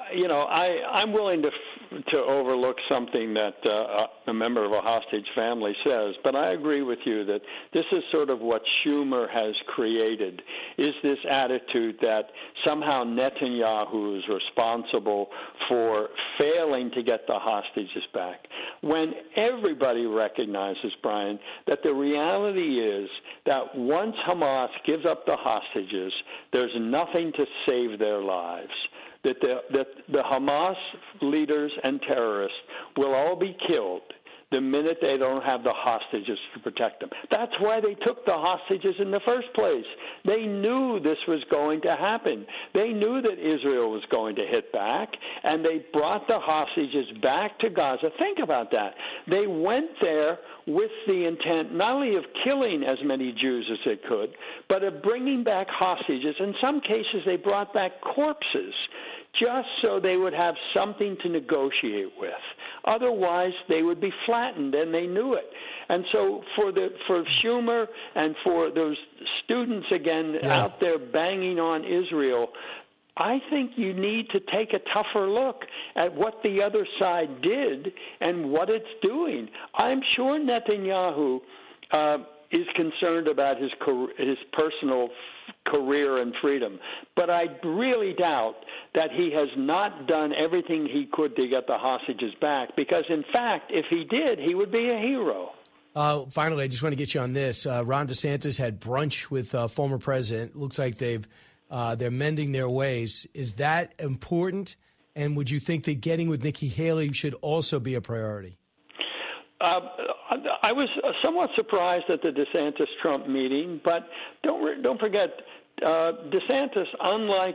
I'm willing to overlook something that a member of a hostage family says, but I agree with you that this is sort of what Schumer has created, is this attitude that somehow Netanyahu is responsible for failing to get the hostages back, when everybody recognizes, Brian, that the reality is that once Hamas gives up the hostages, there's nothing to save their lives. That the Hamas leaders and terrorists will all be killed the minute they don't have the hostages to protect them. That's why they took the hostages in the first place. They knew this was going to happen. They knew that Israel was going to hit back, and they brought the hostages back to Gaza. Think about that. They went there with the intent not only of killing as many Jews as they could, but of bringing back hostages. In some cases, they brought back corpses just so they would have something to negotiate with. Otherwise, they would be flattened, and they knew it. And so for Schumer and for those students, again, out there banging on Israel, I think you need to take a tougher look at what the other side did and what it's doing. I'm sure Netanyahu is concerned about his personal career and freedom. But I really doubt that he has not done everything he could to get the hostages back, because, in fact, if he did, he would be a hero. Finally, I just want to get you on this. Ron DeSantis had brunch with former president. Looks like they're mending their ways. Is that important? And would you think that getting with Nikki Haley should also be a priority? I was somewhat surprised at the DeSantis-Trump meeting, but don't forget, DeSantis, unlike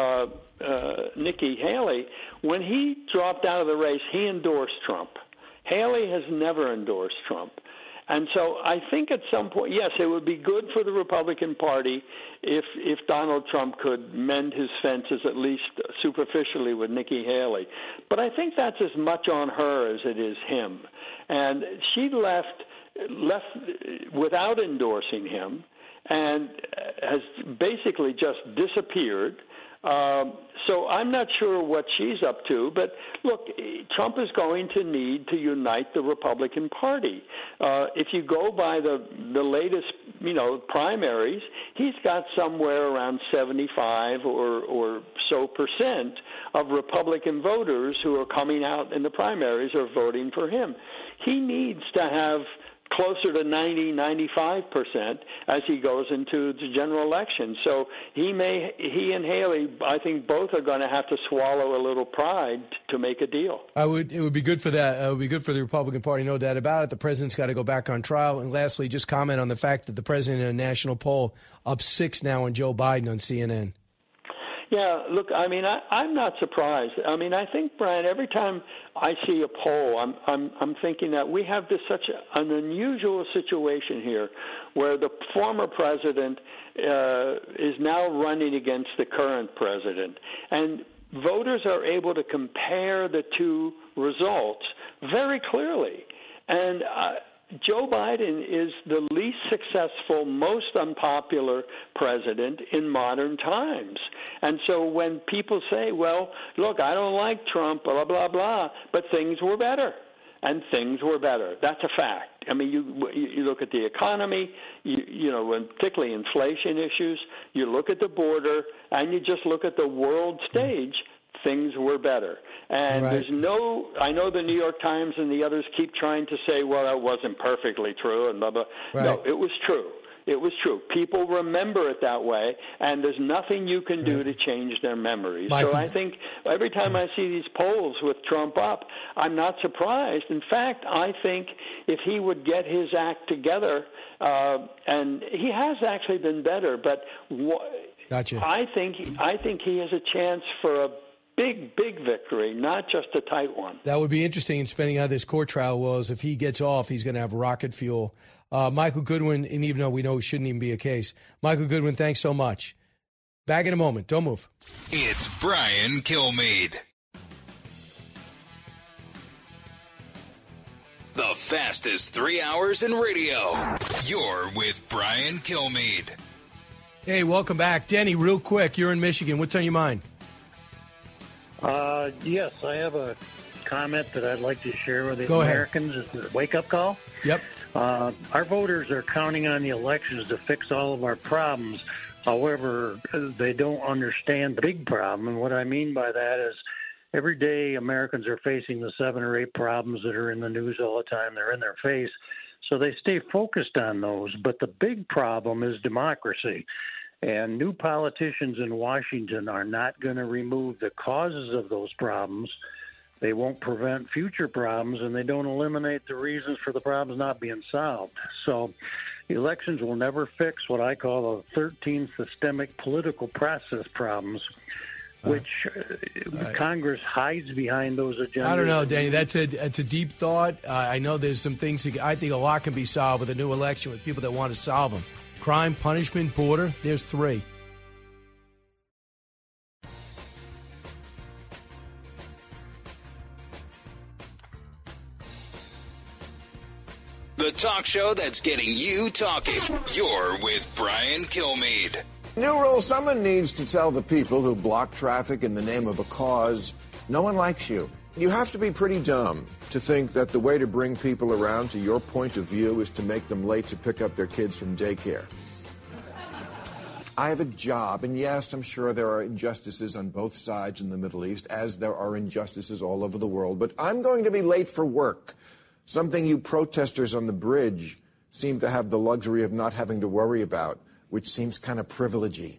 Nikki Haley, when he dropped out of the race, he endorsed Trump. Haley has never endorsed Trump. And so I think at some point, yes, it would be good for the Republican Party if Donald Trump could mend his fences, at least superficially, with Nikki Haley. But I think that's as much on her as it is him. And she left without endorsing him and has basically just disappeared. So I'm not sure what she's up to, but look, Trump is going to need to unite the Republican Party. If you go by the latest, primaries, he's got somewhere around 75 or so % of Republican voters who are coming out in the primaries are voting for him. He needs to have closer to 90-95% as he goes into the general election. So he and Haley, I think, both are going to have to swallow a little pride to make a deal. It would be good for that. It would be good for the Republican Party, no doubt about it. The president's got to go back on trial. And lastly, just comment on the fact that the president in a national poll up 6 now on Joe Biden on CNN. Yeah, look, I'm not surprised. I think, Brian, every time I see a poll, I'm thinking that we have such an unusual situation here where the former president is now running against the current president. And voters are able to compare the two results very clearly. And Joe Biden is the least successful, most unpopular president in modern times. And so when people say, well, look, I don't like Trump, blah, blah, blah, but things were better. And things were better. That's a fact. You look at the economy, particularly inflation issues, you look at the border, and you just look at the world stage, things were better. And right. I know the New York Times and the others keep trying to say, well, that wasn't perfectly true and blah, blah. Right. No, it was true. It was true. People remember it that way, and there's nothing you can do to change their memories. So I think every time I see these polls with Trump up, I'm not surprised. In fact, I think if he would get his act together, and he has actually been better, but Gotcha. I think he has a chance for a big victory, not just a tight one. That would be interesting in spending out this court trial was if he gets off, he's going to have rocket fuel. Michael Goodwin, and even though we know it shouldn't even be a case, Michael Goodwin, thanks so much. Back in a moment. Don't move. It's Brian Kilmeade. The fastest 3 hours in radio. You're with Brian Kilmeade. Hey, welcome back. Denny, real quick, you're in Michigan. What's on your mind? Yes, I have a comment that I'd like to share with the Go Americans. ahead. It's a wake-up call. Yep. Our voters are counting on the elections to fix all of our problems. However, they don't understand the big problem. And what I mean by that is every day Americans are facing the 7 or 8 problems that are in the news all the time. They're in their face. So they stay focused on those. But the big problem is democracy. And new politicians in Washington are not going to remove the causes of those problems. They won't prevent future problems, and they don't eliminate the reasons for the problems not being solved. So elections will never fix what I call the 13 systemic political process problems, which Congress hides behind those agendas. I don't know, Danny. That's a deep thought. I know there's some things I think a lot can be solved with a new election with people that want to solve them. Crime, punishment, border, there's 3. The talk show that's getting you talking. You're with Brian Kilmeade. New rule, someone needs to tell the people who block traffic in the name of a cause, no one likes you. You have to be pretty dumb to think that the way to bring people around to your point of view is to make them late to pick up their kids from daycare. I have a job, and yes, I'm sure there are injustices on both sides in the Middle East, as there are injustices all over the world, but I'm going to be late for work, something you protesters on the bridge seem to have the luxury of not having to worry about, which seems kind of privilegey.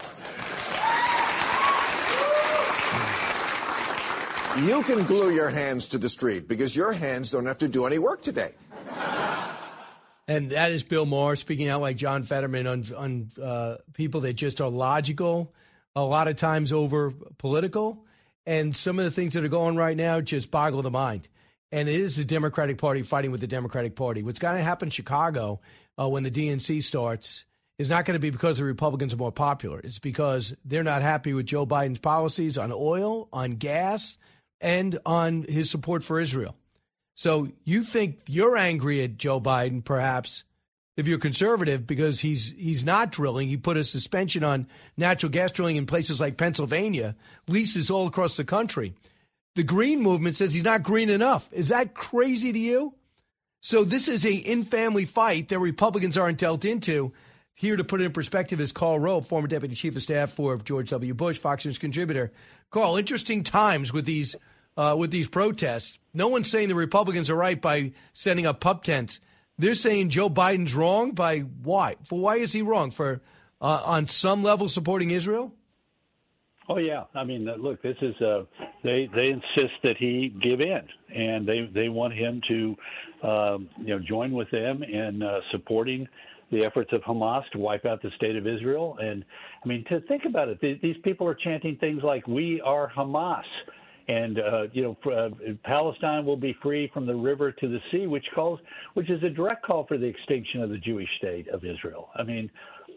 You can glue your hands to the street because your hands don't have to do any work today. And that is Bill Maher speaking out like John Fetterman on people that just are logical, a lot of times over political. And some of the things that are going right now just boggle the mind. And it is the Democratic Party fighting with the Democratic Party. What's going to happen in Chicago when the DNC starts is not going to be because the Republicans are more popular. It's because they're not happy with Joe Biden's policies on oil, on gas, and on his support for Israel. So you think you're angry at Joe Biden, perhaps, if you're conservative, because he's not drilling. He put a suspension on natural gas drilling in places like Pennsylvania, leases all across the country. The Green Movement says he's not green enough. Is that crazy to you? So this is a in-family fight that Republicans aren't dealt into. Here to put it in perspective is Karl Rove, former Deputy Chief of Staff for George W. Bush, Fox News contributor. Karl, interesting times with these protests. No one's saying the Republicans are right by setting up pup tents. They're saying Joe Biden's wrong by why? For why is he wrong? For on some level supporting Israel? Oh yeah, I mean, look, this is they insist that he give in, and they want him to join with them in supporting the efforts of Hamas to wipe out the state of Israel. And I mean, to think about it, these people are chanting things like "We are Hamas," and Palestine will be free from the river to the sea, which is a direct call for the extinction of the Jewish state of Israel. I mean,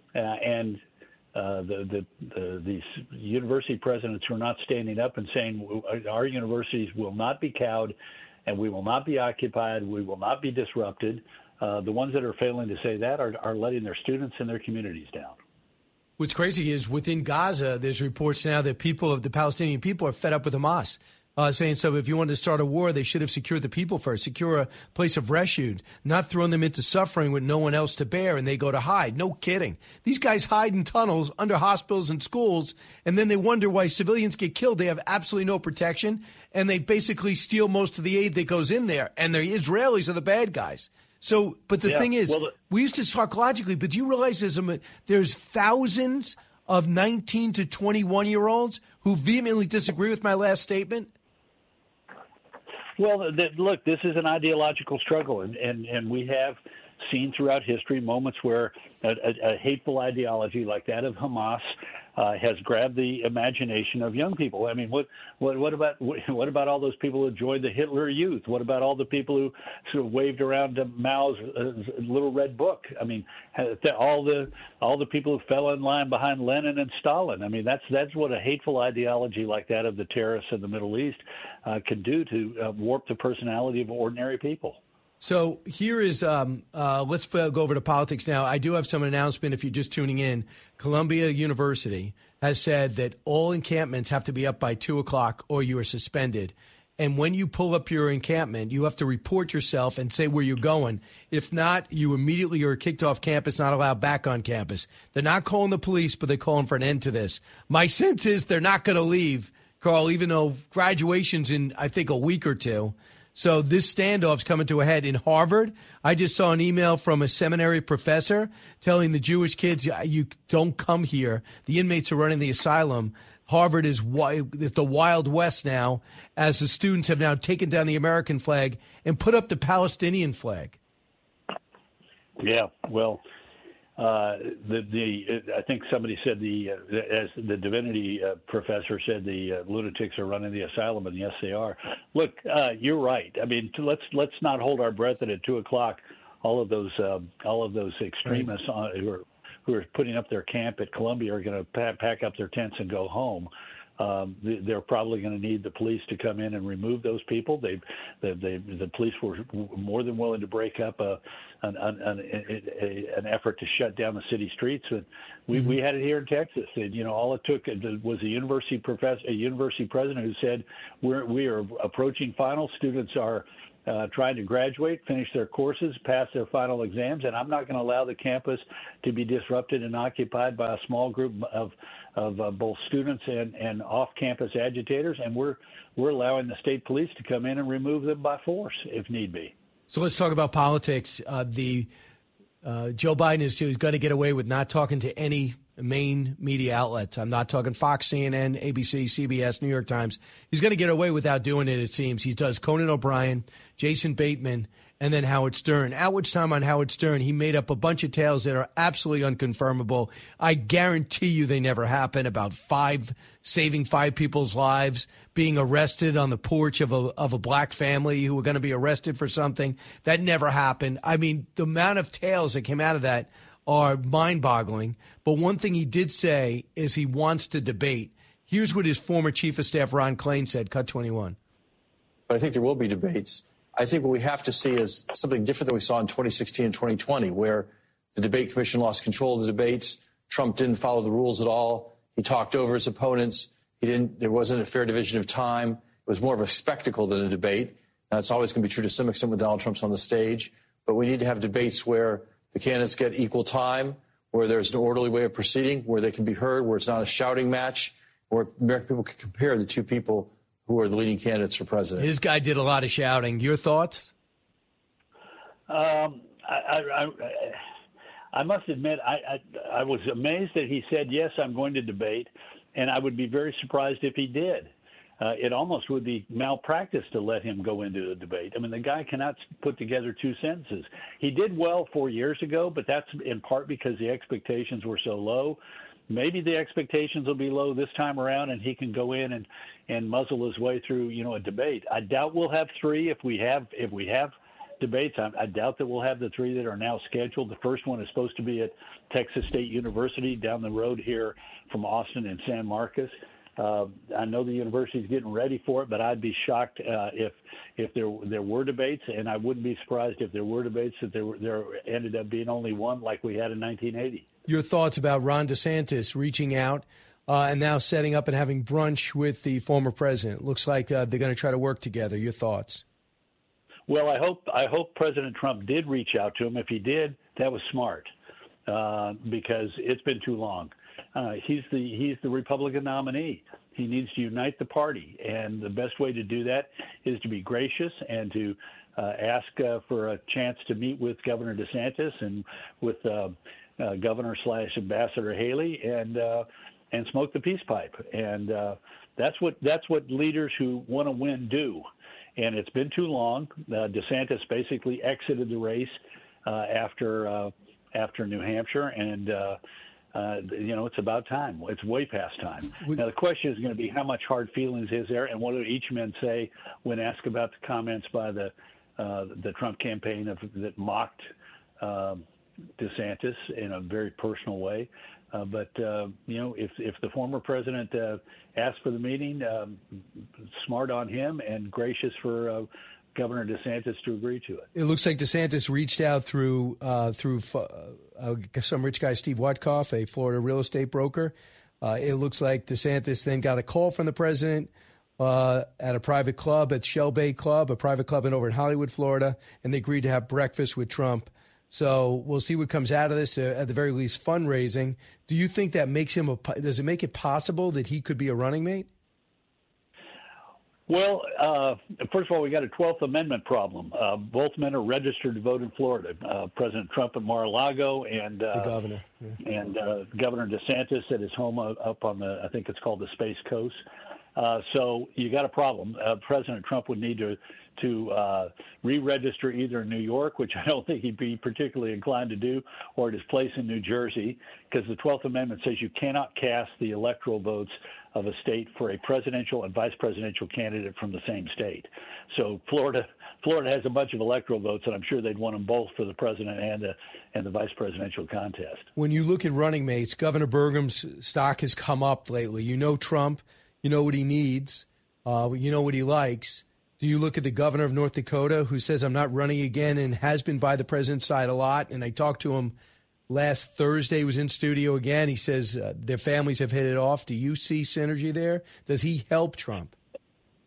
these university presidents who are not standing up and saying our universities will not be cowed, and we will not be occupied, we will not be disrupted. The ones that are failing to say that are letting their students and their communities down. What's crazy is within Gaza, there's reports now that the Palestinian people are fed up with Hamas, saying so if you wanted to start a war, they should have secured the people first, secure a place of refuge, not throwing them into suffering with no one else to bear, and they go to hide. No kidding. These guys hide in tunnels under hospitals and schools, and then they wonder why civilians get killed. They have absolutely no protection, and they basically steal most of the aid that goes in there, and the Israelis are the bad guys. So, but the thing is, we used to talk logically, but do you realize there's thousands of 19 to 21-year-olds who vehemently disagree with my last statement? Well, look, this is an ideological struggle, and we have seen throughout history moments where a hateful ideology like that of Hamas has grabbed the imagination of young people. I mean, what about all those people who joined the Hitler Youth? What about all the people who sort of waved around Mao's little red book? I mean, all the people who fell in line behind Lenin and Stalin. I mean, that's what a hateful ideology like that of the terrorists in the Middle East can do to warp the personality of ordinary people. So here is, let's go over to politics now. I do have some announcement if you're just tuning in. Columbia University has said that all encampments have to be up by 2 o'clock or you are suspended. And when you pull up your encampment, you have to report yourself and say where you're going. If not, you immediately are kicked off campus, not allowed back on campus. They're not calling the police, but they're calling for an end to this. My sense is they're not going to leave, Karl, even though graduation's in, I think, a week or two. So this standoff's coming to a head in Harvard. I just saw an email from a seminary professor telling the Jewish kids, you don't come here. The inmates are running the asylum. Harvard is the Wild West now, as the students have now taken down the American flag and put up the Palestinian flag. Yeah, well, I think somebody said as the divinity professor said, the lunatics are running the asylum, and yes, they are. Look, you're right. I mean, let's not hold our breath that at 2 o'clock, all of those extremists who are putting up their camp at Columbia are going to pack up their tents and go home. They're probably going to need the police to come in and remove those people. The police were more than willing to break up an effort to shut down the city streets. And we had it here in Texas, and all it took was a university president who said we are approaching finals. Students are trying to graduate, finish their courses, pass their final exams, and I'm not going to allow the campus to be disrupted and occupied by a small group of both students and off-campus agitators, and we're allowing the state police to come in and remove them by force if need be. So let's talk about politics. Joe Biden is going to get away with not talking to any main media outlets. I'm not talking Fox, CNN, ABC, CBS, New York Times. He's going to get away without doing it seems. He does Conan O'Brien, Jason Bateman, and then Howard Stern. At which time on Howard Stern, he made up a bunch of tales that are absolutely unconfirmable. I guarantee you they never happened, about saving 5 people's lives, being arrested on the porch of a black family who were going to be arrested for something. That never happened. I mean, the amount of tales that came out of that are mind-boggling. But one thing he did say is he wants to debate. Here's what his former chief of staff, Ron Klain, said, Cut 21. But I think there will be debates. I think what we have to see is something different than we saw in 2016 and 2020, where the debate commission lost control of the debates. Trump didn't follow the rules at all. He talked over his opponents. There wasn't a fair division of time. It was more of a spectacle than a debate. Now, it's always going to be true to some extent when Donald Trump's on the stage. But we need to have debates where the candidates get equal time, where there's an orderly way of proceeding, where they can be heard, where it's not a shouting match, where American people can compare the two people who are the leading candidates for president. His guy did a lot of shouting. Your thoughts? I must admit, I was amazed that he said, yes, I'm going to debate, and I would be very surprised if he did. It almost would be malpractice to let him go into the debate. I mean, the guy cannot put together 2 sentences. He did well 4 years ago, but that's in part because the expectations were so low. Maybe the expectations will be low this time around, and he can go in and muzzle his way through, a debate. I doubt we'll have 3 if we have debates. I doubt that we'll have the 3 that are now scheduled. The first one is supposed to be at Texas State University down the road here from Austin and San Marcos. I know the university's getting ready for it, but I'd be shocked if there were debates, and I wouldn't be surprised if there were debates that there ended up being only one like we had in 1980. Your thoughts about Ron DeSantis reaching out and now setting up and having brunch with the former president? Looks like they're going to try to work together. Your thoughts? Well, I hope President Trump did reach out to him. If he did, that was smart because it's been too long. He's the Republican nominee. He needs to unite the party, and the best way to do that is to be gracious and to ask for a chance to meet with Governor DeSantis and with Governor/Ambassador Haley and smoke the peace pipe. And that's what leaders who want to win do. And it's been too long. DeSantis basically exited the race after New Hampshire, and it's about time. It's way past time. Now, the question is going to be how much hard feelings is there, and what do each man say when asked about the comments by the Trump campaign that mocked DeSantis in a very personal way. But if the former president asked for the meeting, smart on him and gracious for Governor DeSantis to agree to it. It looks like DeSantis reached out through some rich guy, Steve Wutkoff, a Florida real estate broker. It looks like DeSantis then got a call from the president at a private club, at Shell Bay Club, a private club over in Hollywood, Florida, and they agreed to have breakfast with Trump. So we'll see what comes out of this, at the very least fundraising. Do you think that makes him does it make it possible that he could be a running mate? Well, first of all, we got a 12th Amendment problem. Both men are registered to vote in Florida. President Trump at Mar-a-Lago and the governor. Yeah. And Governor DeSantis at his home up on I think it's called the Space Coast. So you got a problem. President Trump would need to re-register either in New York, which I don't think he'd be particularly inclined to do, or at his place in New Jersey, because the 12th Amendment says you cannot cast the electoral votes of a state for a presidential and vice presidential candidate from the same state. So Florida has a bunch of electoral votes, and I'm sure they'd want them both for the president and the vice presidential contest. When you look at running mates, Governor Burgum's stock has come up lately. You know Trump, you know what he needs, you know what he likes. Do you look at the governor of North Dakota, who says, I'm not running again, and has been by the president's side a lot? And I talked to him last Thursday, he was in studio again. He says their families have hit it off. Do you see synergy there? Does he help Trump?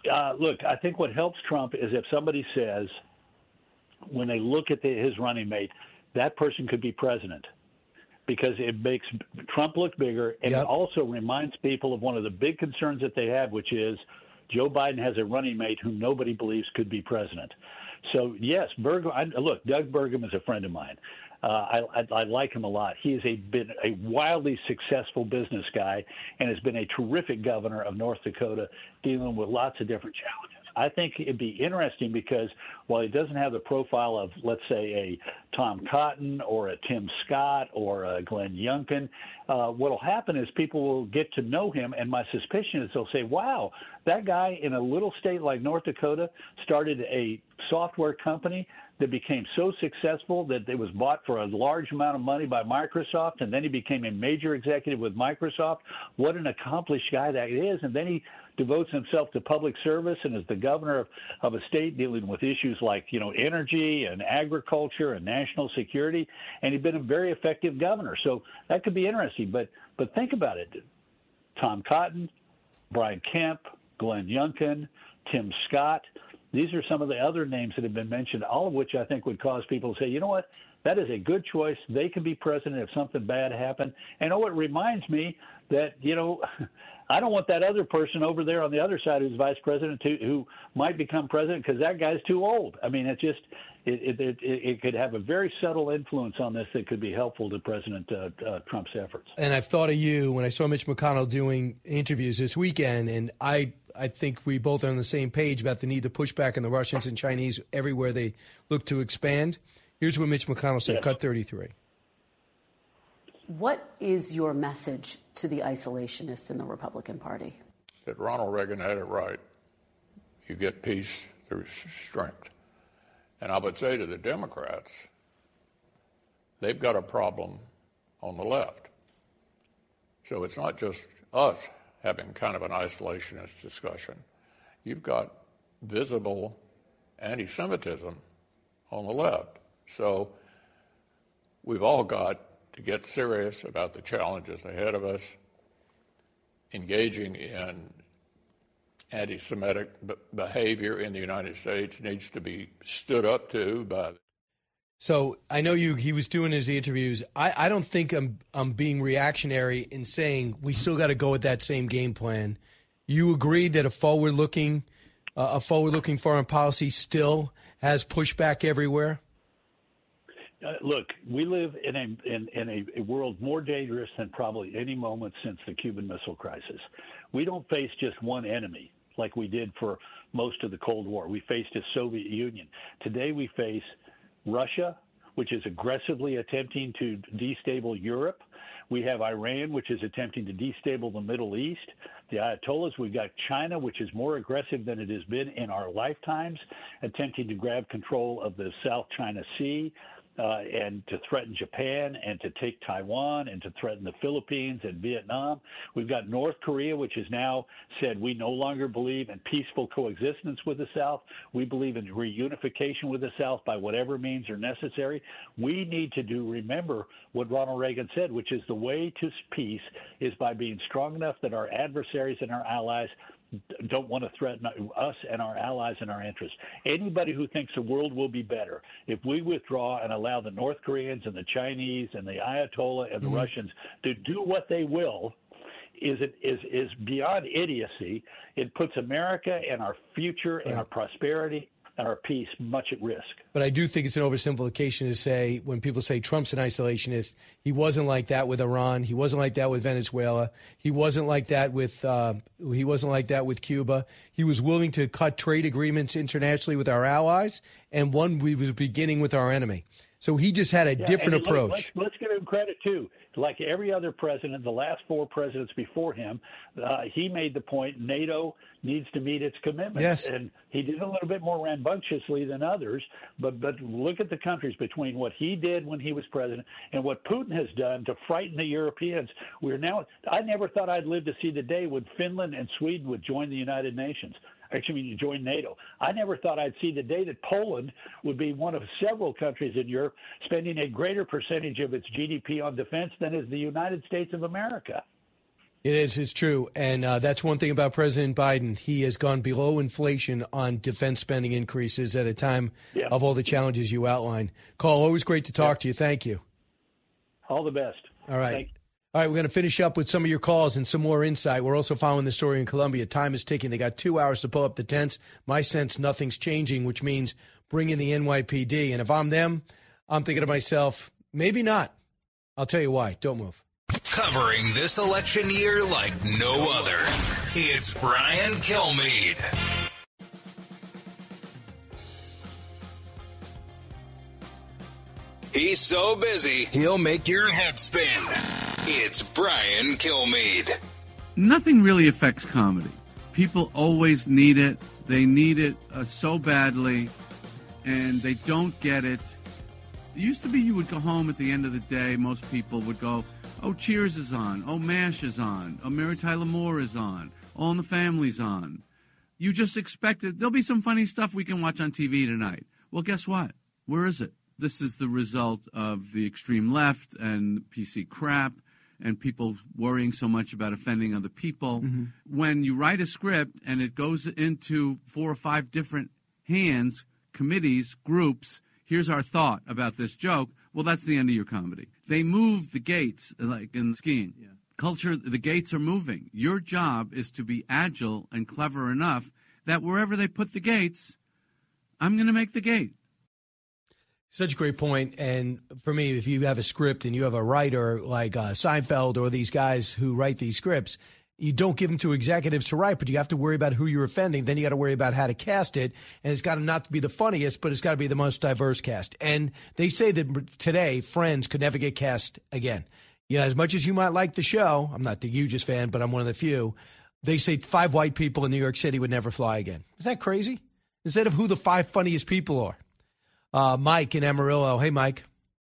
Look, I think what helps Trump is if somebody says, when they look at his running mate, that person could be president, because it makes Trump look bigger, and it also reminds people of one of the big concerns that they have, which is Joe Biden has a running mate who nobody believes could be president. So, yes, look, Doug Burgum is a friend of mine. I like him a lot. He has been a wildly successful business guy and has been a terrific governor of North Dakota, dealing with lots of different challenges. I think it'd be interesting because while he doesn't have the profile of, let's say, a Tom Cotton or a Tim Scott or a Glenn Youngkin, what will happen is people will get to know him, and my suspicion is they'll say, wow, that guy in a little state like North Dakota started a software company that became so successful that it was bought for a large amount of money by Microsoft, and then he became a major executive with Microsoft. What an accomplished guy that is. And then he devotes himself to public service and is the governor of a state dealing with issues like, energy and agriculture and national security, and he's been a very effective governor. So that could be interesting. But think about it. Tom Cotton, Brian Kemp, Glenn Youngkin, Tim Scott, these are some of the other names that have been mentioned, all of which I think would cause people to say, you know what, that is a good choice. They can be president if something bad happened. And it reminds me that, I don't want that other person over there on the other side who's vice president who might become president because that guy's too old. I mean, it could have a very subtle influence on this that could be helpful to President Trump's efforts. And I've thought of you when I saw Mitch McConnell doing interviews this weekend, and I think we both are on the same page about the need to push back on the Russians and Chinese everywhere they look to expand. Here's what Mitch McConnell said, Cut 33. What is your message to the isolationists in the Republican Party? That Ronald Reagan had it right. You get peace through strength. And I would say to the Democrats, they've got a problem on the left. So it's not just us having kind of an isolationist discussion. You've got visible anti-Semitism on the left. So we've all got to get serious about the challenges ahead of us. Engaging in anti-Semitic behavior in the United States needs to be stood up to by. So I know he was doing his interviews. I don't think I'm being reactionary in saying we still got to go with that same game plan. You agree that a forward-looking foreign policy still has pushback everywhere? Look, we live in a world more dangerous than probably any moment since the Cuban Missile Crisis. We don't face just one enemy like we did for most of the Cold War. We faced the Soviet Union. Today we face Russia, which is aggressively attempting to destabilize Europe. We have Iran, which is attempting to destabilize the Middle East. The Ayatollahs, we've got China, which is more aggressive than it has been in our lifetimes, attempting to grab control of the South China Sea. And to threaten Japan and to take Taiwan and to threaten the Philippines and Vietnam. We've got North Korea, which has now said we no longer believe in peaceful coexistence with the South. We believe in reunification with the South by whatever means are necessary. We need to remember what Ronald Reagan said, which is the way to peace is by being strong enough that our adversaries and our allies don't want to threaten us and our allies and our interests. Anybody who thinks the world will be better if we withdraw and allow the North Koreans and the Chinese and the Ayatollah and the Russians to do what they will is beyond idiocy. It puts America and our future and our prosperity and our peace much at risk. But I do think it's an oversimplification to say when people say Trump's an isolationist, he wasn't like that with Iran. He wasn't like that with Venezuela. He wasn't like that with Cuba. He was willing to cut trade agreements internationally with our allies, and one we was beginning with our enemy. So he just had a different approach. Let's give him credit, too. Like every other president, the last four presidents before him, he made the point NATO needs to meet its commitments. Yes. And he did a little bit more rambunctiously than others. But look at the countries between what he did when he was president and what Putin has done to frighten the Europeans. I never thought I'd live to see the day when Finland and Sweden would join the United Nations. Actually, join NATO. I never thought I'd see the day that Poland would be one of several countries in Europe spending a greater percentage of its GDP on defense than is the United States of America. It is. It's true. And that's one thing about President Biden. He has gone below inflation on defense spending increases at a time of all the challenges you outlined. Carl, always great to talk to you. Thank you. All the best. All right. All right, we're going to finish up with some of your calls and some more insight. We're also following the story in Colombia. Time is ticking. They got 2 hours to pull up the tents. My sense, nothing's changing, which means bring in the NYPD. And if I'm them, I'm thinking to myself, maybe not. I'll tell you why. Don't move. Covering this election year like no other. It's Brian Kilmeade. He's so busy, he'll make your head spin. It's Brian Kilmeade. Nothing really affects comedy. People always need it. They need it so badly, and they don't get it. It used to be you would go home at the end of the day, most people would go, oh, Cheers is on. Oh, MASH is on. Oh, Mary Tyler Moore is on. All in the Family's on. You just expected there'll be some funny stuff we can watch on TV tonight. Well, guess what? Where is it? This is the result of the extreme left and PC crap and people worrying so much about offending other people. Mm-hmm. When you write a script and it goes into 4 or 5 different hands, committees, groups, here's our thought about this joke, well, that's the end of your comedy. They move the gates, like in skiing. Yeah. Culture, the gates are moving. Your job is to be agile and clever enough that wherever they put the gates, I'm going to make the gate. Such a great point. And for me, if you have a script and you have a writer like Seinfeld or these guys who write these scripts, you don't give them to executives to write, but you have to worry about who you're offending. Then you got to worry about how to cast it. And it's got to not be the funniest, but it's got to be the most diverse cast. And they say that today, Friends could never get cast again. Yeah, as much as you might like the show, I'm not the hugest fan, but I'm one of the few. They say 5 white people in New York City would never fly again. Is that crazy? Instead of who the 5 funniest people are. Mike in Amarillo. Hey, Mike.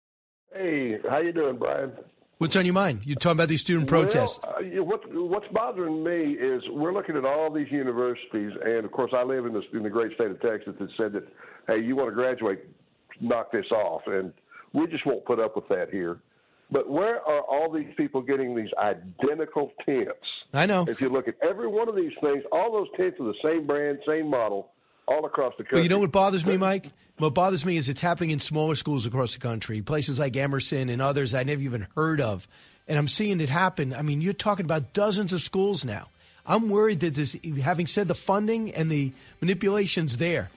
Hey, how you doing, Brian? What's on your mind? You're talking about these student protests. What's bothering me is we're looking at all these universities, and, of course, I live in the great state of Texas that said that, hey, you want to graduate, knock this off, and we just won't put up with that here. But where are all these people getting these identical tents? I know. If you look at every one of these things, all those tents are the same brand, same model, all across the country. Well, you know what bothers me, Mike? What bothers me is it's happening in smaller schools across the country, places like Emerson and others I never even heard of. And I'm seeing it happen. I mean, you're talking about dozens of schools now. I'm worried that this, having said the funding and the manipulation's there,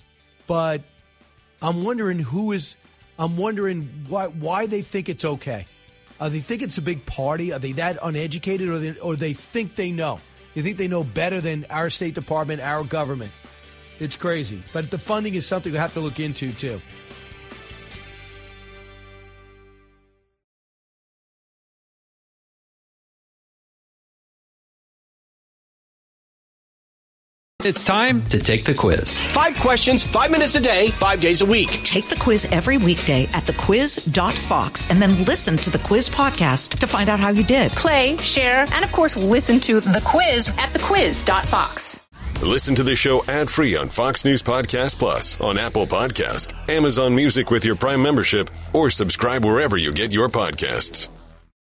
but I'm wondering why they think it's okay. They think it's a big party? Are they that uneducated, or they think they know? You think they know better than our State Department, our government? It's crazy. But the funding is something we have to look into, too. It's time to take the quiz. 5 questions, 5 minutes a day, 5 days a week. Take the quiz every weekday at thequiz.fox and then listen to the quiz podcast to find out how you did. Play, share, and of course, listen to the quiz at thequiz.fox. Listen to the show ad-free on Fox News Podcast Plus, on Apple Podcast, Amazon Music with your Prime membership, or subscribe wherever you get your podcasts.